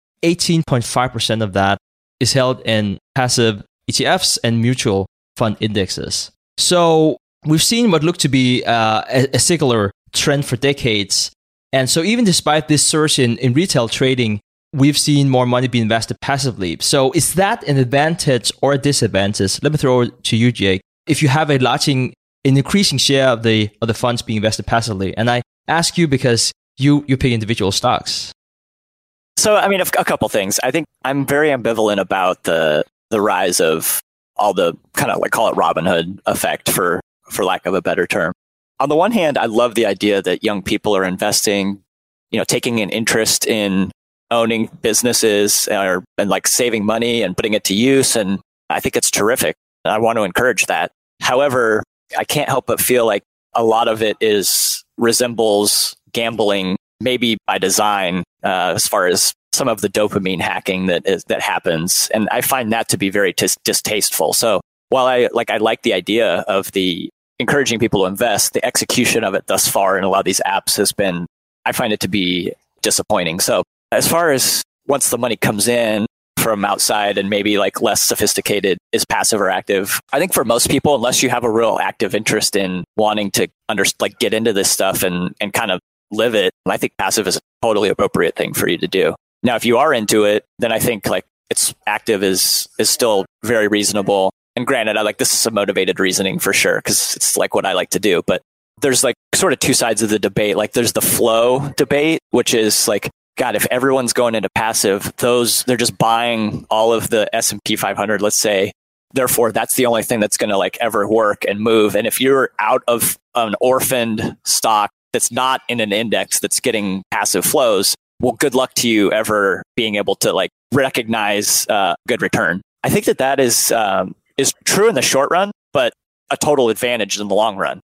18.5% of that is held in passive ETFs and mutual fund indexes. So we've seen what looked to be a secular trend for decades. And so even despite this surge in retail trading, we've seen more money be invested passively. So is that an advantage or a disadvantage? Let me throw it to you, Jake. If you have an increasing share of the funds being invested passively, and I ask you because you pick individual stocks. So, I mean, a couple things. I think I'm very ambivalent about the rise of all the kind of like call it Robinhood effect for lack of a better term. On the one hand, I love the idea that young people are investing, taking an interest in owning businesses and like saving money and putting it to use. And I think it's terrific. I want to encourage that. However, I can't help but feel like a lot of it resembles gambling, maybe by design, as far as some of the dopamine hacking that happens. And I find that to be very distasteful. So while I like the idea of the encouraging people to invest, the execution of it thus far in a lot of these apps I find it to be disappointing. So as far as once the money comes in from outside and maybe like less sophisticated, is passive or active? I think for most people, unless you have a real active interest in wanting to get into this stuff and kind of live it, I think passive is a totally appropriate thing for you to do. Now, if you are into it, then I think like it's active is still very reasonable. And granted, this is some motivated reasoning for sure, because it's like what I like to do. But there's like sort of two sides of the debate. Like there's the flow debate, which is like, God, if everyone's going into passive, they're just buying all of the S&P 500, let's say. Therefore, that's the only thing that's going to like ever work and move. And if you're out of an orphaned stock that's not in an index that's getting passive flows, well, good luck to you ever being able to like recognize good return. I think that is true in the short run, but a total advantage in the long run.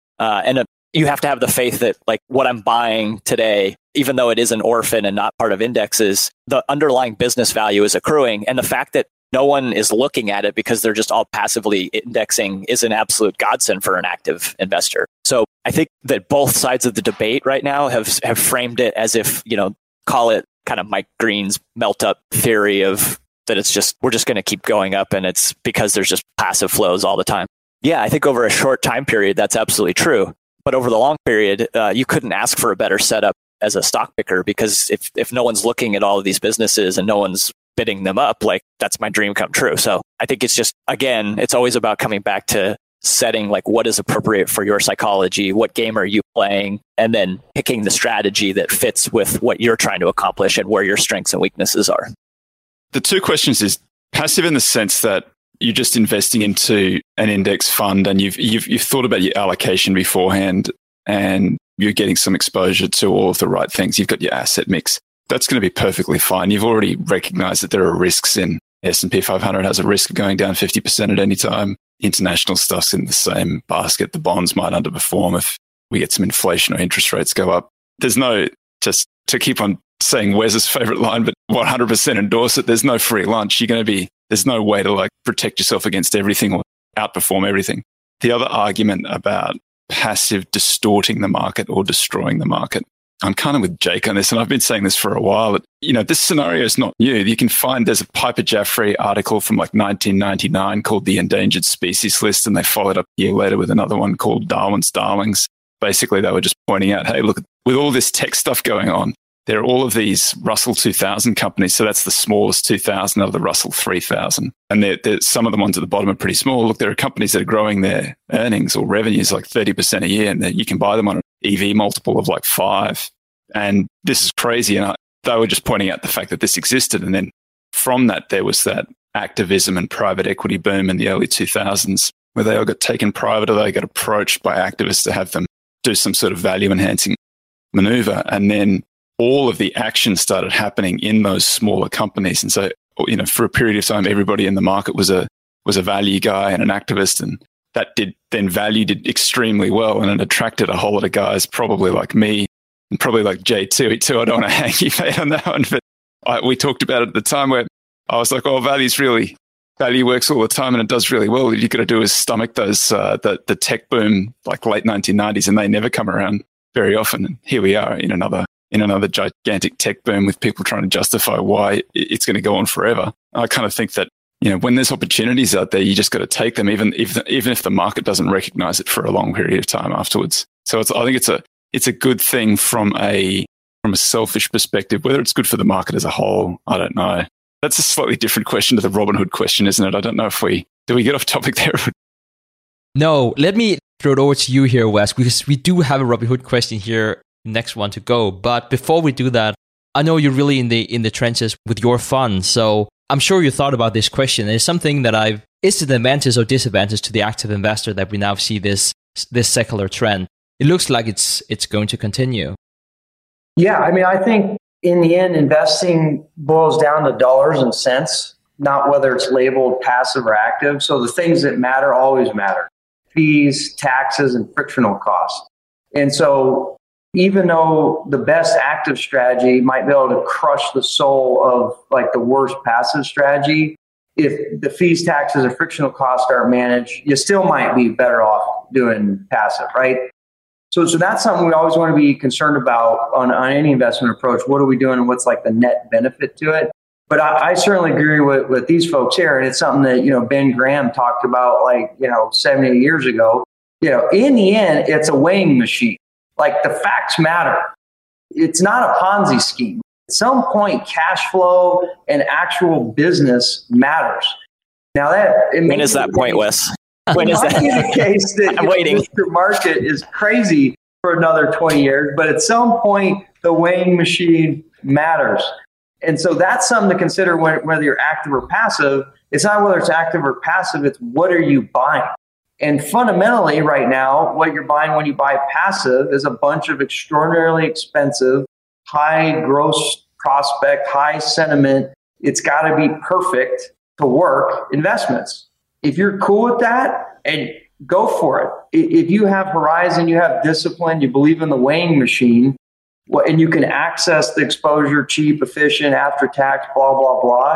You have to have the faith that like what I'm buying today, even though it is an orphan and not part of indexes, the underlying business value is accruing. And the fact that no one is looking at it because they're just all passively indexing is an absolute godsend for an active investor. So I think that both sides of the debate right now have framed it as if, call it kind of Mike Green's melt up theory of that we're just going to keep going up and it's because there's just passive flows all the time. Yeah, I think over a short time period, that's absolutely true. But over the long period, you couldn't ask for a better setup as a stock picker because if no one's looking at all of these businesses and no one's bidding them up, like that's my dream come true. So I think it's just, again, it's always about coming back to setting like what is appropriate for your psychology, what game are you playing, and then picking the strategy that fits with what you're trying to accomplish and where your strengths and weaknesses are. The two questions is passive in the sense that you're just investing into an index fund and you've thought about your allocation beforehand and you're getting some exposure to all of the right things. You've got your asset mix. That's going to be perfectly fine. You've already recognized that there are risks in S&P 500 has a risk of going down 50% at any time. International stuff's in the same basket. The bonds might underperform if we get some inflation or interest rates go up. There's no, just to keep on saying Wes's favorite line, but 100% endorse it. There's no free lunch. There's no way to like protect yourself against everything or outperform everything. The other argument about passive distorting the market or destroying the market, I'm kind of with Jake on this, and I've been saying this for a while. This scenario is not new. You can find there's a Piper Jaffray article from like 1999 called The Endangered Species List, and they followed up a year later with another one called Darwin's Darlings. Basically, they were just pointing out, hey, look, with all this tech stuff going on, there are all of these Russell 2000 companies. So that's the smallest 2000 of the Russell 3000. And some of the ones at the bottom are pretty small. Look, there are companies that are growing their earnings or revenues like 30% a year, and you can buy them on an EV multiple of like 5. And this is crazy. And they were just pointing out the fact that this existed. And then from that, there was that activism and private equity boom in the early 2000s where they all got taken private or they got approached by activists to have them do some sort of value enhancing maneuver. And then all of the action started happening in those smaller companies. And so, for a period of time, everybody in the market was a value guy and an activist. And that value did extremely well. And it attracted a whole lot of guys, probably like me and probably like Jay too. I don't want to hang you mate on that one, but we talked about it at the time where I was like, value works all the time and it does really well. All you got to do is stomach those, the tech boom, like late 1990s, and they never come around very often. And here we are in another gigantic tech boom with people trying to justify why it's going to go on forever. I kind of think that, when there's opportunities out there, you just got to take them, even if the market doesn't recognize it for a long period of time afterwards. So I think it's a good thing from a selfish perspective. Whether it's good for the market as a whole, I don't know. That's a slightly different question to the Robinhood question, isn't it? I don't know if we get off topic there? No, let me throw it over to you here, Wes, because we do have a Robinhood question here. Next one to go. But before we do that, I know you're really in the trenches with your fund. So I'm sure you thought about this question. It's something that is it an advantage or disadvantage to the active investor that we now see this secular trend? It looks like it's going to continue. Yeah, I think in the end, investing boils down to dollars and cents, not whether it's labeled passive or active. So the things that matter always matter: fees, taxes, and frictional costs. And so even though the best active strategy might be able to crush the soul of like the worst passive strategy, if the fees, taxes, or frictional costs aren't managed, you still might be better off doing passive, right? So that's something we always want to be concerned about on any investment approach. What are we doing and what's like the net benefit to it? But I certainly agree with these folks here. And it's something that, Ben Graham talked about 70 years ago. In the end, it's a weighing machine. Like the facts matter. It's not a Ponzi scheme. At some point, cash flow and actual business matters. Now when is that point, Wes? When is that? The case that I'm waiting. The market is crazy for another 20 years, but at some point, the weighing machine matters. And so that's something to consider whether you're active or passive. It's not whether it's active or passive, it's what are you buying? And fundamentally right now, what you're buying when you buy passive is a bunch of extraordinarily expensive, high gross prospect, high sentiment, it's got to be perfect to work investments. If you're cool with that, and go for it. If you have horizon, you have discipline, you believe in the weighing machine, and you can access the exposure cheap, efficient, after tax, blah, blah, blah.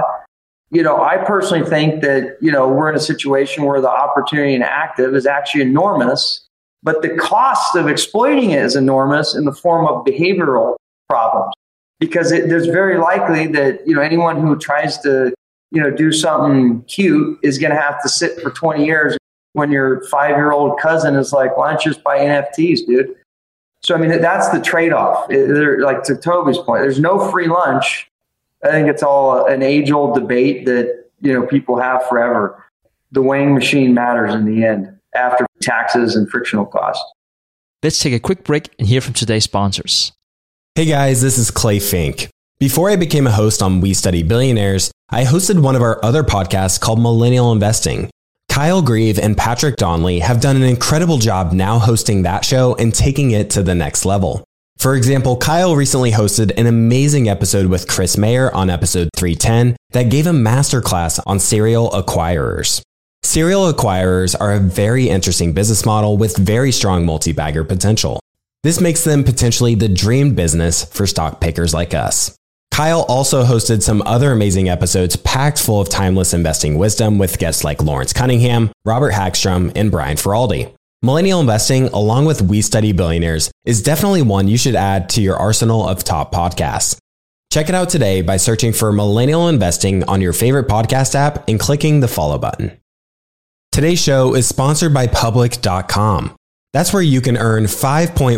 I personally think that, we're in a situation where the opportunity in active is actually enormous, but the cost of exploiting it is enormous in the form of behavioral problems. Because there's very likely that, anyone who tries to, do something cute is going to have to sit for 20 years when your 5-year-old cousin is like, why don't you just buy NFTs, dude? So, that's the trade-off. Like to Toby's point, there's no free lunch. I think it's all an age-old debate that, people have forever. The weighing machine matters in the end after taxes and frictional costs. Let's take a quick break and hear from today's sponsors. Hey guys, this is Clay Fink. Before I became a host on We Study Billionaires, I hosted one of our other podcasts called Millennial Investing. Kyle Grieve and Patrick Donnelly have done an incredible job now hosting that show and taking it to the next level. For example, Kyle recently hosted an amazing episode with Chris Mayer on episode 310 that gave a masterclass on serial acquirers. Serial acquirers are a very interesting business model with very strong multi-bagger potential. This makes them potentially the dream business for stock pickers like us. Kyle also hosted some other amazing episodes packed full of timeless investing wisdom with guests like Lawrence Cunningham, Robert Hagstrom, and Brian Feraldi. Millennial Investing, along with We Study Billionaires, is definitely one you should add to your arsenal of top podcasts. Check it out today by searching for Millennial Investing on your favorite podcast app and clicking the follow button. Today's show is sponsored by Public.com. That's where you can earn 5.1%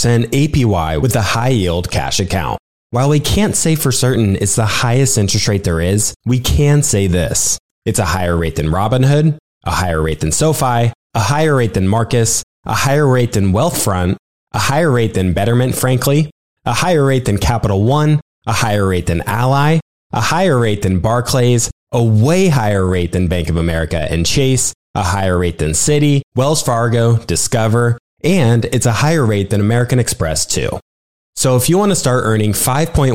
APY with a high-yield cash account. While we can't say for certain it's the highest interest rate there is, we can say this. It's a higher rate than Robinhood, a higher rate than SoFi, a higher rate than Marcus, a higher rate than Wealthfront, a higher rate than Betterment, frankly, a higher rate than Capital One, a higher rate than Ally, a higher rate than Barclays, a way higher rate than Bank of America and Chase, a higher rate than Citi, Wells Fargo, Discover, and it's a higher rate than American Express too. So if you want to start earning 5.1%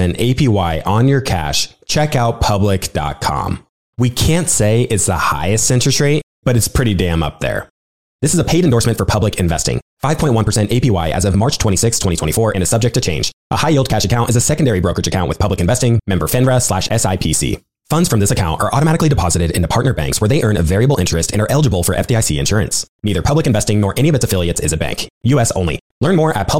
APY on your cash, check out Public.com. We can't say it's the highest interest rate, but it's pretty damn up there. This is a paid endorsement for Public Investing. 5.1% APY as of March 26, 2024 and is subject to change. A high-yield cash account is a secondary brokerage account with Public Investing, member FINRA/SIPC. Funds from this account are automatically deposited into partner banks where they earn a variable interest and are eligible for FDIC insurance. Neither Public Investing nor any of its affiliates is a bank. U.S. only. Learn more at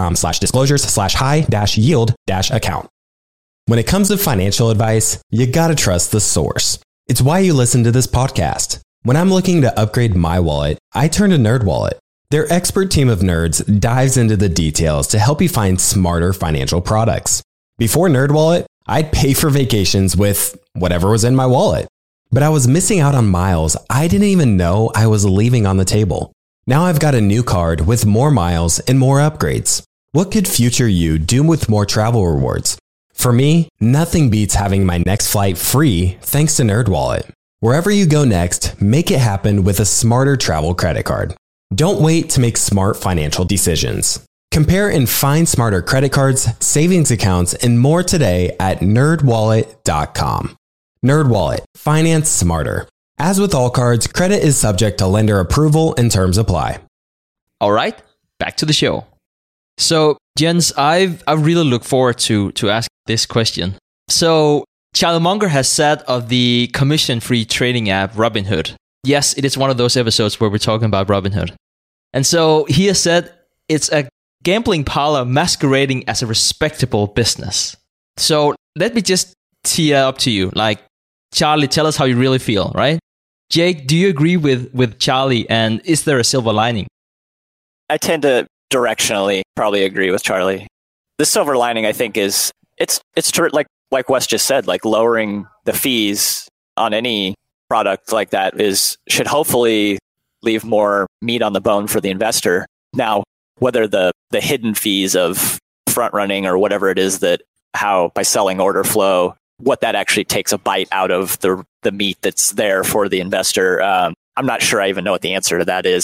public.com/disclosures/high-yield-account. When it comes to financial advice, you gotta trust the source. It's why you listen to this podcast. When I'm looking to upgrade my wallet, I turn to NerdWallet. Their expert team of nerds dives into the details to help you find smarter financial products. Before NerdWallet, I'd pay for vacations with whatever was in my wallet. But I was missing out on miles I didn't even know I was leaving on the table. Now I've got a new card with more miles and more upgrades. What could future you do with more travel rewards? For me, nothing beats having my next flight free thanks to NerdWallet. Wherever you go next, make it happen with a smarter travel credit card. Don't wait to make smart financial decisions. Compare and find smarter credit cards, savings accounts, and more today at nerdwallet.com. NerdWallet. Finance smarter. As with all cards, credit is subject to lender approval and terms apply. All right, back to the show. So, Jens, I really look forward to ask this question. So, Charlie Munger has said of the commission-free trading app Robinhood. Yes, it is one of those episodes where we're talking about Robinhood. And so he has said it's a gambling parlor masquerading as a respectable business. So let me just tee up to you. Like, Charlie, tell us how you really feel, right? Jake, do you agree with Charlie? And is there a silver lining? I tend to directionally probably agree with Charlie. The silver lining, I think, is it's like Wes just said, like lowering the fees on any product like that should hopefully leave more meat on the bone for the investor. Now, whether the hidden fees of front running or whatever it is that how by selling order flow, what that actually takes a bite out of the meat that's there for the investor. I'm not sure I even know what the answer to that is. And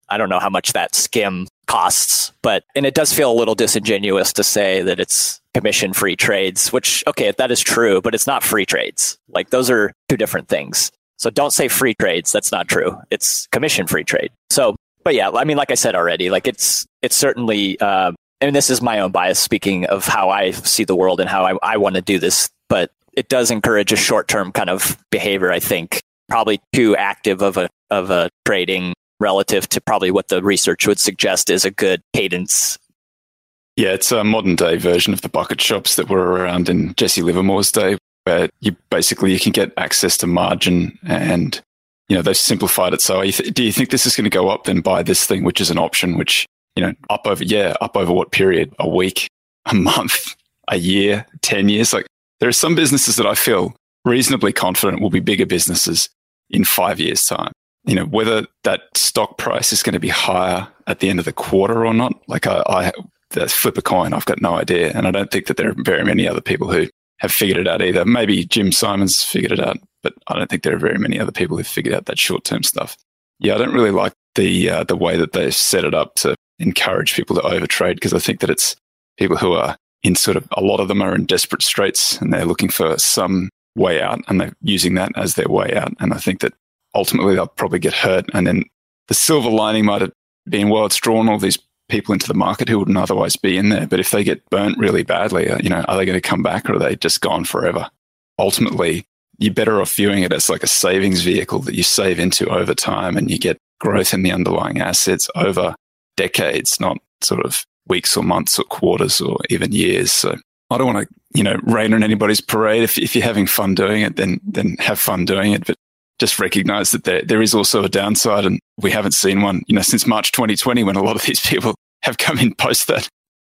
I don't know how much that skim costs, and it does feel a little disingenuous to say that it's commission-free trades, which, okay, that is true, but it's not free trades. Like, those are two different things. So don't say free trades. That's not true. It's commission-free trade. So, but yeah, I mean, like I said already, like it's certainly, and this is my own bias speaking of how I see the world and how I want to do this, but it does encourage a short-term kind of behavior, I think, probably too active of a trading relative to probably what the research would suggest is a good cadence. Yeah, it's a modern day version of the bucket shops that were around in Jesse Livermore's day, where you can get access to margin, and they've simplified it. So do you think this is going to go up? Then buy this thing, which is an option, which up over what period? A week, a month, a year, 10 years? Like, there are some businesses that I feel reasonably confident will be bigger businesses in 5 years' time. Whether that stock price is going to be higher at the end of the quarter or not, like I flip a coin, I've got no idea. And I don't think that there are very many other people who have figured it out either. Maybe Jim Simons figured it out, but I don't think there are very many other people who've figured out that short-term stuff. Yeah, I don't really like the way that they've set it up to encourage people to overtrade, because I think that it's people who are in a lot of them are in desperate straits and they're looking for some way out, and they're using that as their way out. And I think that ultimately they'll probably get hurt. And then the silver lining might have been, well, it's drawn all these people into the market who wouldn't otherwise be in there. But if they get burnt really badly, are they going to come back, or are they just gone forever? Ultimately, you're better off viewing it as like a savings vehicle that you save into over time, and you get growth in the underlying assets over decades, not sort of weeks or months or quarters or even years. So I don't want to, rain on anybody's parade. If you're having fun doing it, then have fun doing it. But just recognize that there is also a downside, and we haven't seen one, since March 2020, when a lot of these people have come in post that.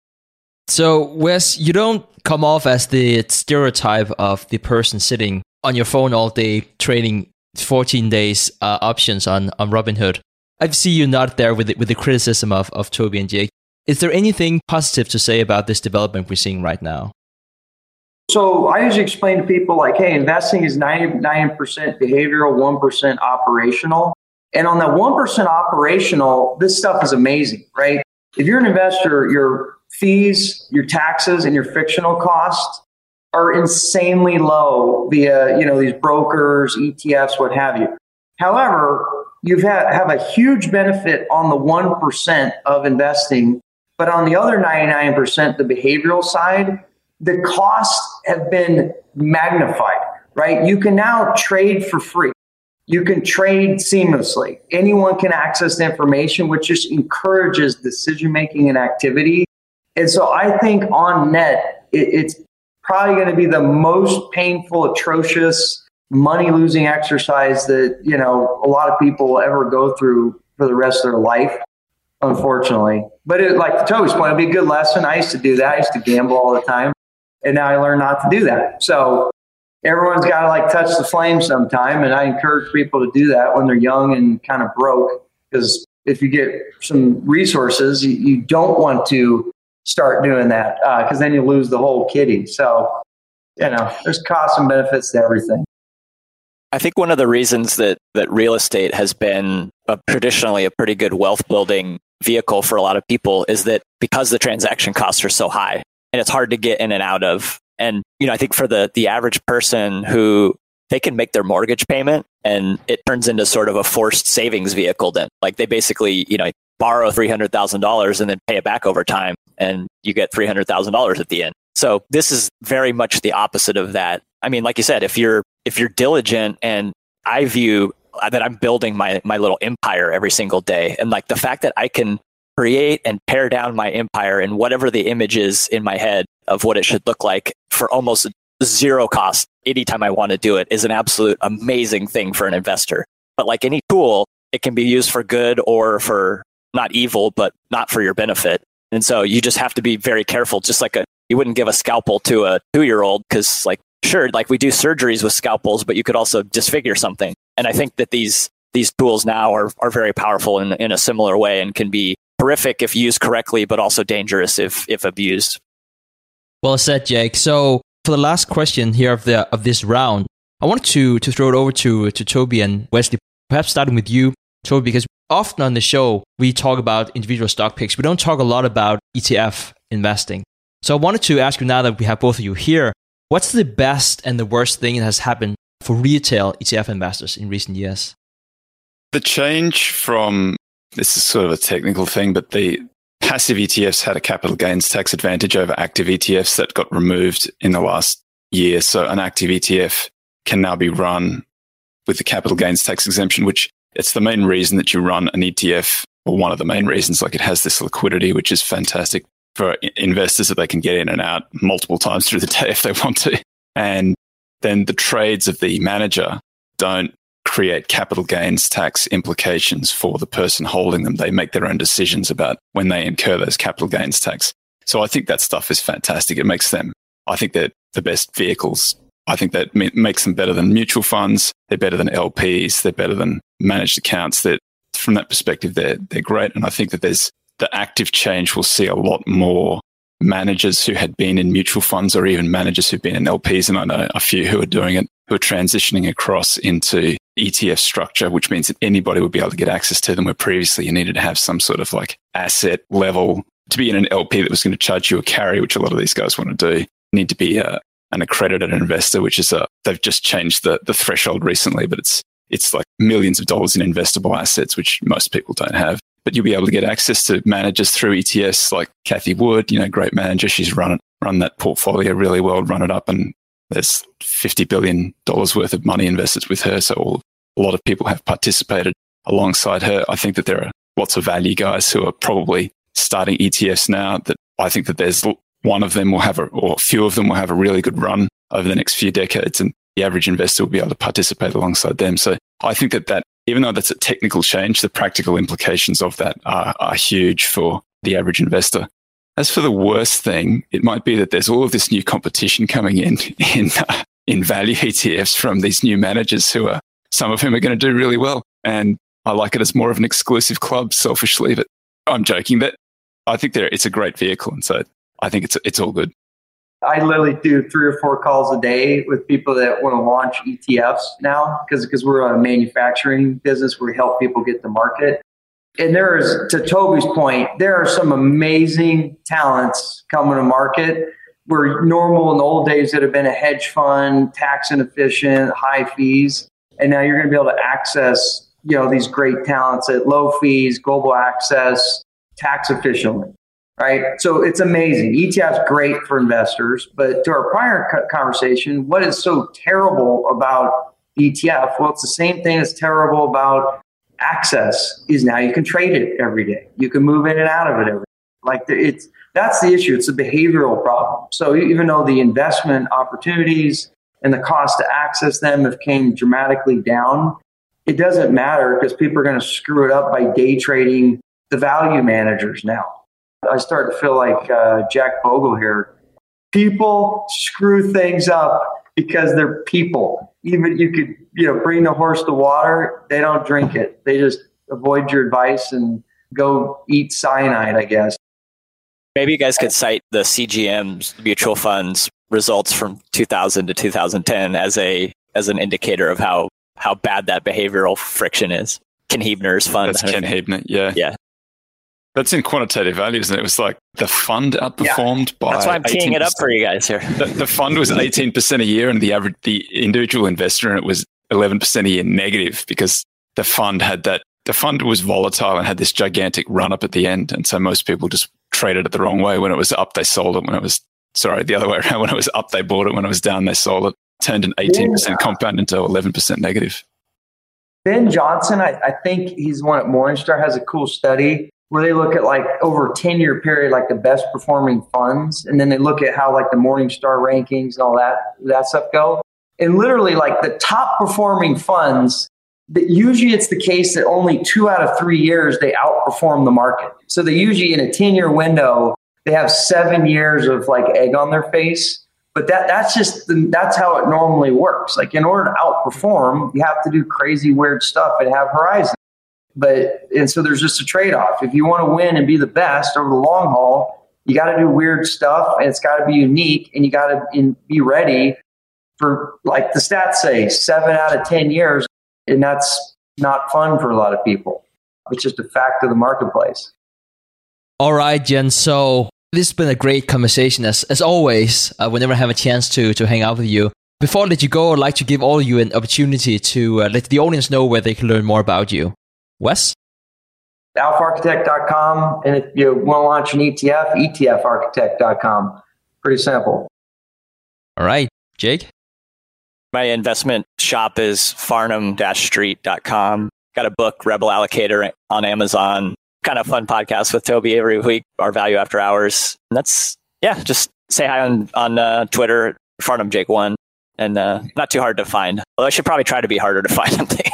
So, Wes, you don't come off as the stereotype of the person sitting on your phone all day trading 14 days options on Robinhood. I see you not there with the criticism of Toby and Jake. Is there anything positive to say about this development we're seeing right now? So I usually explain to people like, hey, investing is 99% behavioral, 1% operational. And on that 1% operational, this stuff is amazing, right? If you're an investor, your fees, your taxes, and your frictional costs are insanely low via, these brokers, ETFs, what have you. However, you have a huge benefit on the 1% of investing, but on the other 99%, the behavioral side, the costs have been magnified, right? You can now trade for free. You can trade seamlessly. Anyone can access the information, which just encourages decision-making and activity. And so I think on net, it's probably going to be the most painful, atrocious, money-losing exercise that, a lot of people will ever go through for the rest of their life, unfortunately. But like to Toby's point, it'd be a good lesson. I used to do that. I used to gamble all the time. And now I learned not to do that. So everyone's got to touch the flame sometime. And I encourage people to do that when they're young and kind of broke. Because if you get some resources, you don't want to start doing that because then you lose the whole kitty. So, there's costs and benefits to everything. I think one of the reasons that real estate has been traditionally a pretty good wealth building vehicle for a lot of people is that because the transaction costs are so high, and it's hard to get in and out of. And, I think for the average person who they can make their mortgage payment and it turns into sort of a forced savings vehicle then. Like they basically, borrow $300,000 and then pay it back over time and you get $300,000 at the end. So this is very much the opposite of that. I mean, like you said, if you're diligent, and I view that I'm building my little empire every single day. And like the fact that I can create and pare down my empire in whatever the image is in my head of what it should look like for almost zero cost anytime I want to do it is an absolute amazing thing for an investor. But like any tool, it can be used for good or for not evil, but not for your benefit. And so you just have to be very careful. Just like you wouldn't give a scalpel to a 2-year-old because sure, we do surgeries with scalpels, but you could also disfigure something. And I think that these tools now are very powerful in a similar way and can be horrific if used correctly, but also dangerous if abused. Well said, Jake. So for the last question here of this round, I wanted to throw it over to Toby and Wesley, perhaps starting with you. Toby, because often on the show, we talk about individual stock picks. We don't talk a lot about ETF investing. So I wanted to ask you, now that we have both of you here, what's the best and the worst thing that has happened for retail ETF investors in recent years? The change from, this is sort of a technical thing, but the passive ETFs had a capital gains tax advantage over active ETFs that got removed in the last year. So an active ETF can now be run with the capital gains tax exemption, which it's the main reason that you run an ETF, or one of the main reasons. Like, it has this liquidity, which is fantastic for investors, that they can get in and out multiple times through the day if they want to. And then the trades of the manager don't create capital gains tax implications for the person holding them. They make their own decisions about when they incur those capital gains tax. So I think that stuff is fantastic. It makes them, I think they're the best vehicles. I think that makes them better than mutual funds. They're better than LPs. They're better than managed accounts. That from that perspective, they're great. And I think that there's the active change. We'll see a lot more managers who had been in mutual funds, or even managers who've been in LPs. And I know a few who are doing it, who are transitioning across into ETF structure, which means that anybody would be able to get access to them, where previously you needed to have some sort of like asset level to be in an LP that was going to charge you a carry, which a lot of these guys want to do. You need to be an accredited investor, which is they've just changed the threshold recently, but it's like millions of dollars in investable assets, which most people don't have. But you'll be able to get access to managers through ETFs like Cathie Wood, great manager. She's run that portfolio really well, run it up, and there's $50 billion worth of money invested with her. So a lot of people have participated alongside her. I think that there are lots of value guys who are probably starting ETFs now, that I think that there's one of them will have or a few of them will have a really good run over the next few decades, and the average investor will be able to participate alongside them. So I think that even though that's a technical change, the practical implications of that are huge for the average investor. As for the worst thing, it might be that there's all of this new competition coming in value ETFs from these new managers some of whom are going to do really well. And I like it as more of an exclusive club, selfishly, but I'm joking. That I think it's a great vehicle. And so I think it's all good. I literally do 3 or 4 calls a day with people that want to launch ETFs now, because we're a manufacturing business where we help people get to market. And there is, to Toby's point, there are some amazing talents coming to market where normal in the old days that have been a hedge fund, tax inefficient, high fees. And now you're going to be able to access, these great talents at low fees, global access, tax efficiently. Right. So it's amazing. ETF's great for investors. But to our prior conversation, what is so terrible about ETF? Well, it's the same thing that's terrible about access is now you can trade it every day. You can move in and out of it every day. That's the issue. It's a behavioral problem. So even though the investment opportunities and the cost to access them have came dramatically down, it doesn't matter because people are going to screw it up by day trading the value managers now. I start to feel like Jack Bogle here. People screw things up because they're people. Even you could, bring the horse to water. They don't drink it. They just avoid your advice and go eat cyanide, I guess. Maybe you guys could cite the CGM mutual funds results from 2000 to 2010 as an indicator of how bad that behavioral friction is. Ken Hebner's fund. That's Ken Hebner, yeah. Yeah. That's in quantitative value, isn't it? It was like the fund outperformed by. That's why I'm teeing it up for you guys here. The fund was 18% a year, and the individual investor in it was 11% a year negative, because the fund was volatile and had this gigantic run up at the end, and so most people just traded it the wrong way. When it was up, they sold it. The other way around. When it was up, they bought it. When it was down, they sold it. Turned an 18% compound into 11% negative. Ben Johnson, I think he's one at Morningstar, has a cool study where they look at over a 10-year period, the best performing funds. And then they look at how the Morningstar rankings and all that stuff go. And literally the top performing funds, that usually it's the case that only 2 out of 3 years they outperform the market. So they usually in a 10-year window, they have 7 years of egg on their face. But that's how it normally works. In order to outperform, you have to do crazy, weird stuff and have horizon. And so there's just a trade-off. If you want to win and be the best over the long haul, you got to do weird stuff, and it's got to be unique, and you got to be ready for, the stats say, 7 out of 10 years. And that's not fun for a lot of people. It's just a fact of the marketplace. All right, Jens. So this has been a great conversation as always. Whenever I have a chance to hang out with you. Before I let you go, I'd like to give all of you an opportunity to let the audience know where they can learn more about you. Wes? alphaarchitect.com. And if you want to launch an ETF, etfarchitect.com. Pretty simple. All right. Jake? My investment shop is farnham-street.com. Got a book, Rebel Allocator, on Amazon. Kind of fun podcast with Toby every week, our Value After Hours. And that's, just say hi on Twitter, FarnhamJake1. And not too hard to find. Although I should probably try to be harder to find something.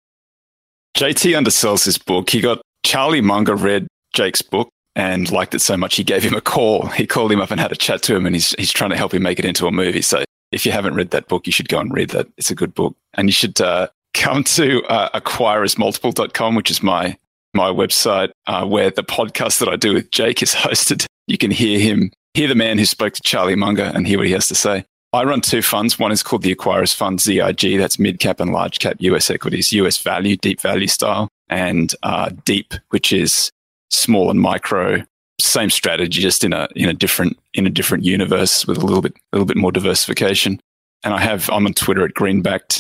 JT undersells his book. Charlie Munger read Jake's book and liked it so much he gave him a call. He called him up and had a chat to him, and he's trying to help him make it into a movie. So if you haven't read that book, you should go and read that. It's a good book. And you should come to acquirersmultiple.com, which is my website, where the podcast that I do with Jake is hosted. You can hear the man who spoke to Charlie Munger and hear what he has to say. I run two funds. One is called the Acquirers Fund, ZIG. That's mid-cap and large-cap US equities, US value, deep value style, and deep, which is small and micro. Same strategy, just in a different universe with a little bit more diversification. And I'm on Twitter at Greenbacked,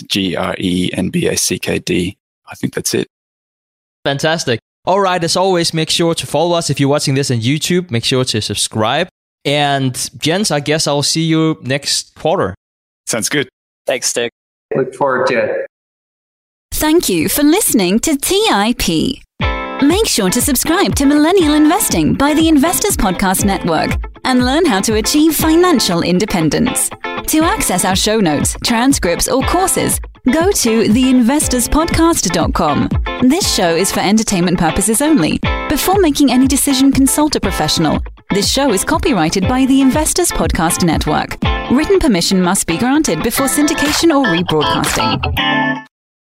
GRENBACKD. I think that's it. Fantastic. All right. As always, make sure to follow us. If you're watching this on YouTube, make sure to subscribe. And Jens, I guess I'll see you next quarter. Sounds good. Thanks, Dick. Look forward to it. Thank you for listening to TIP. Make sure to subscribe to Millennial Investing by the Investors Podcast Network and learn how to achieve financial independence. To access our show notes, transcripts, or courses, go to theinvestorspodcast.com. This show is for entertainment purposes only. Before making any decision, consult a professional. This show is copyrighted by the Investors Podcast Network. Written permission must be granted before syndication or rebroadcasting.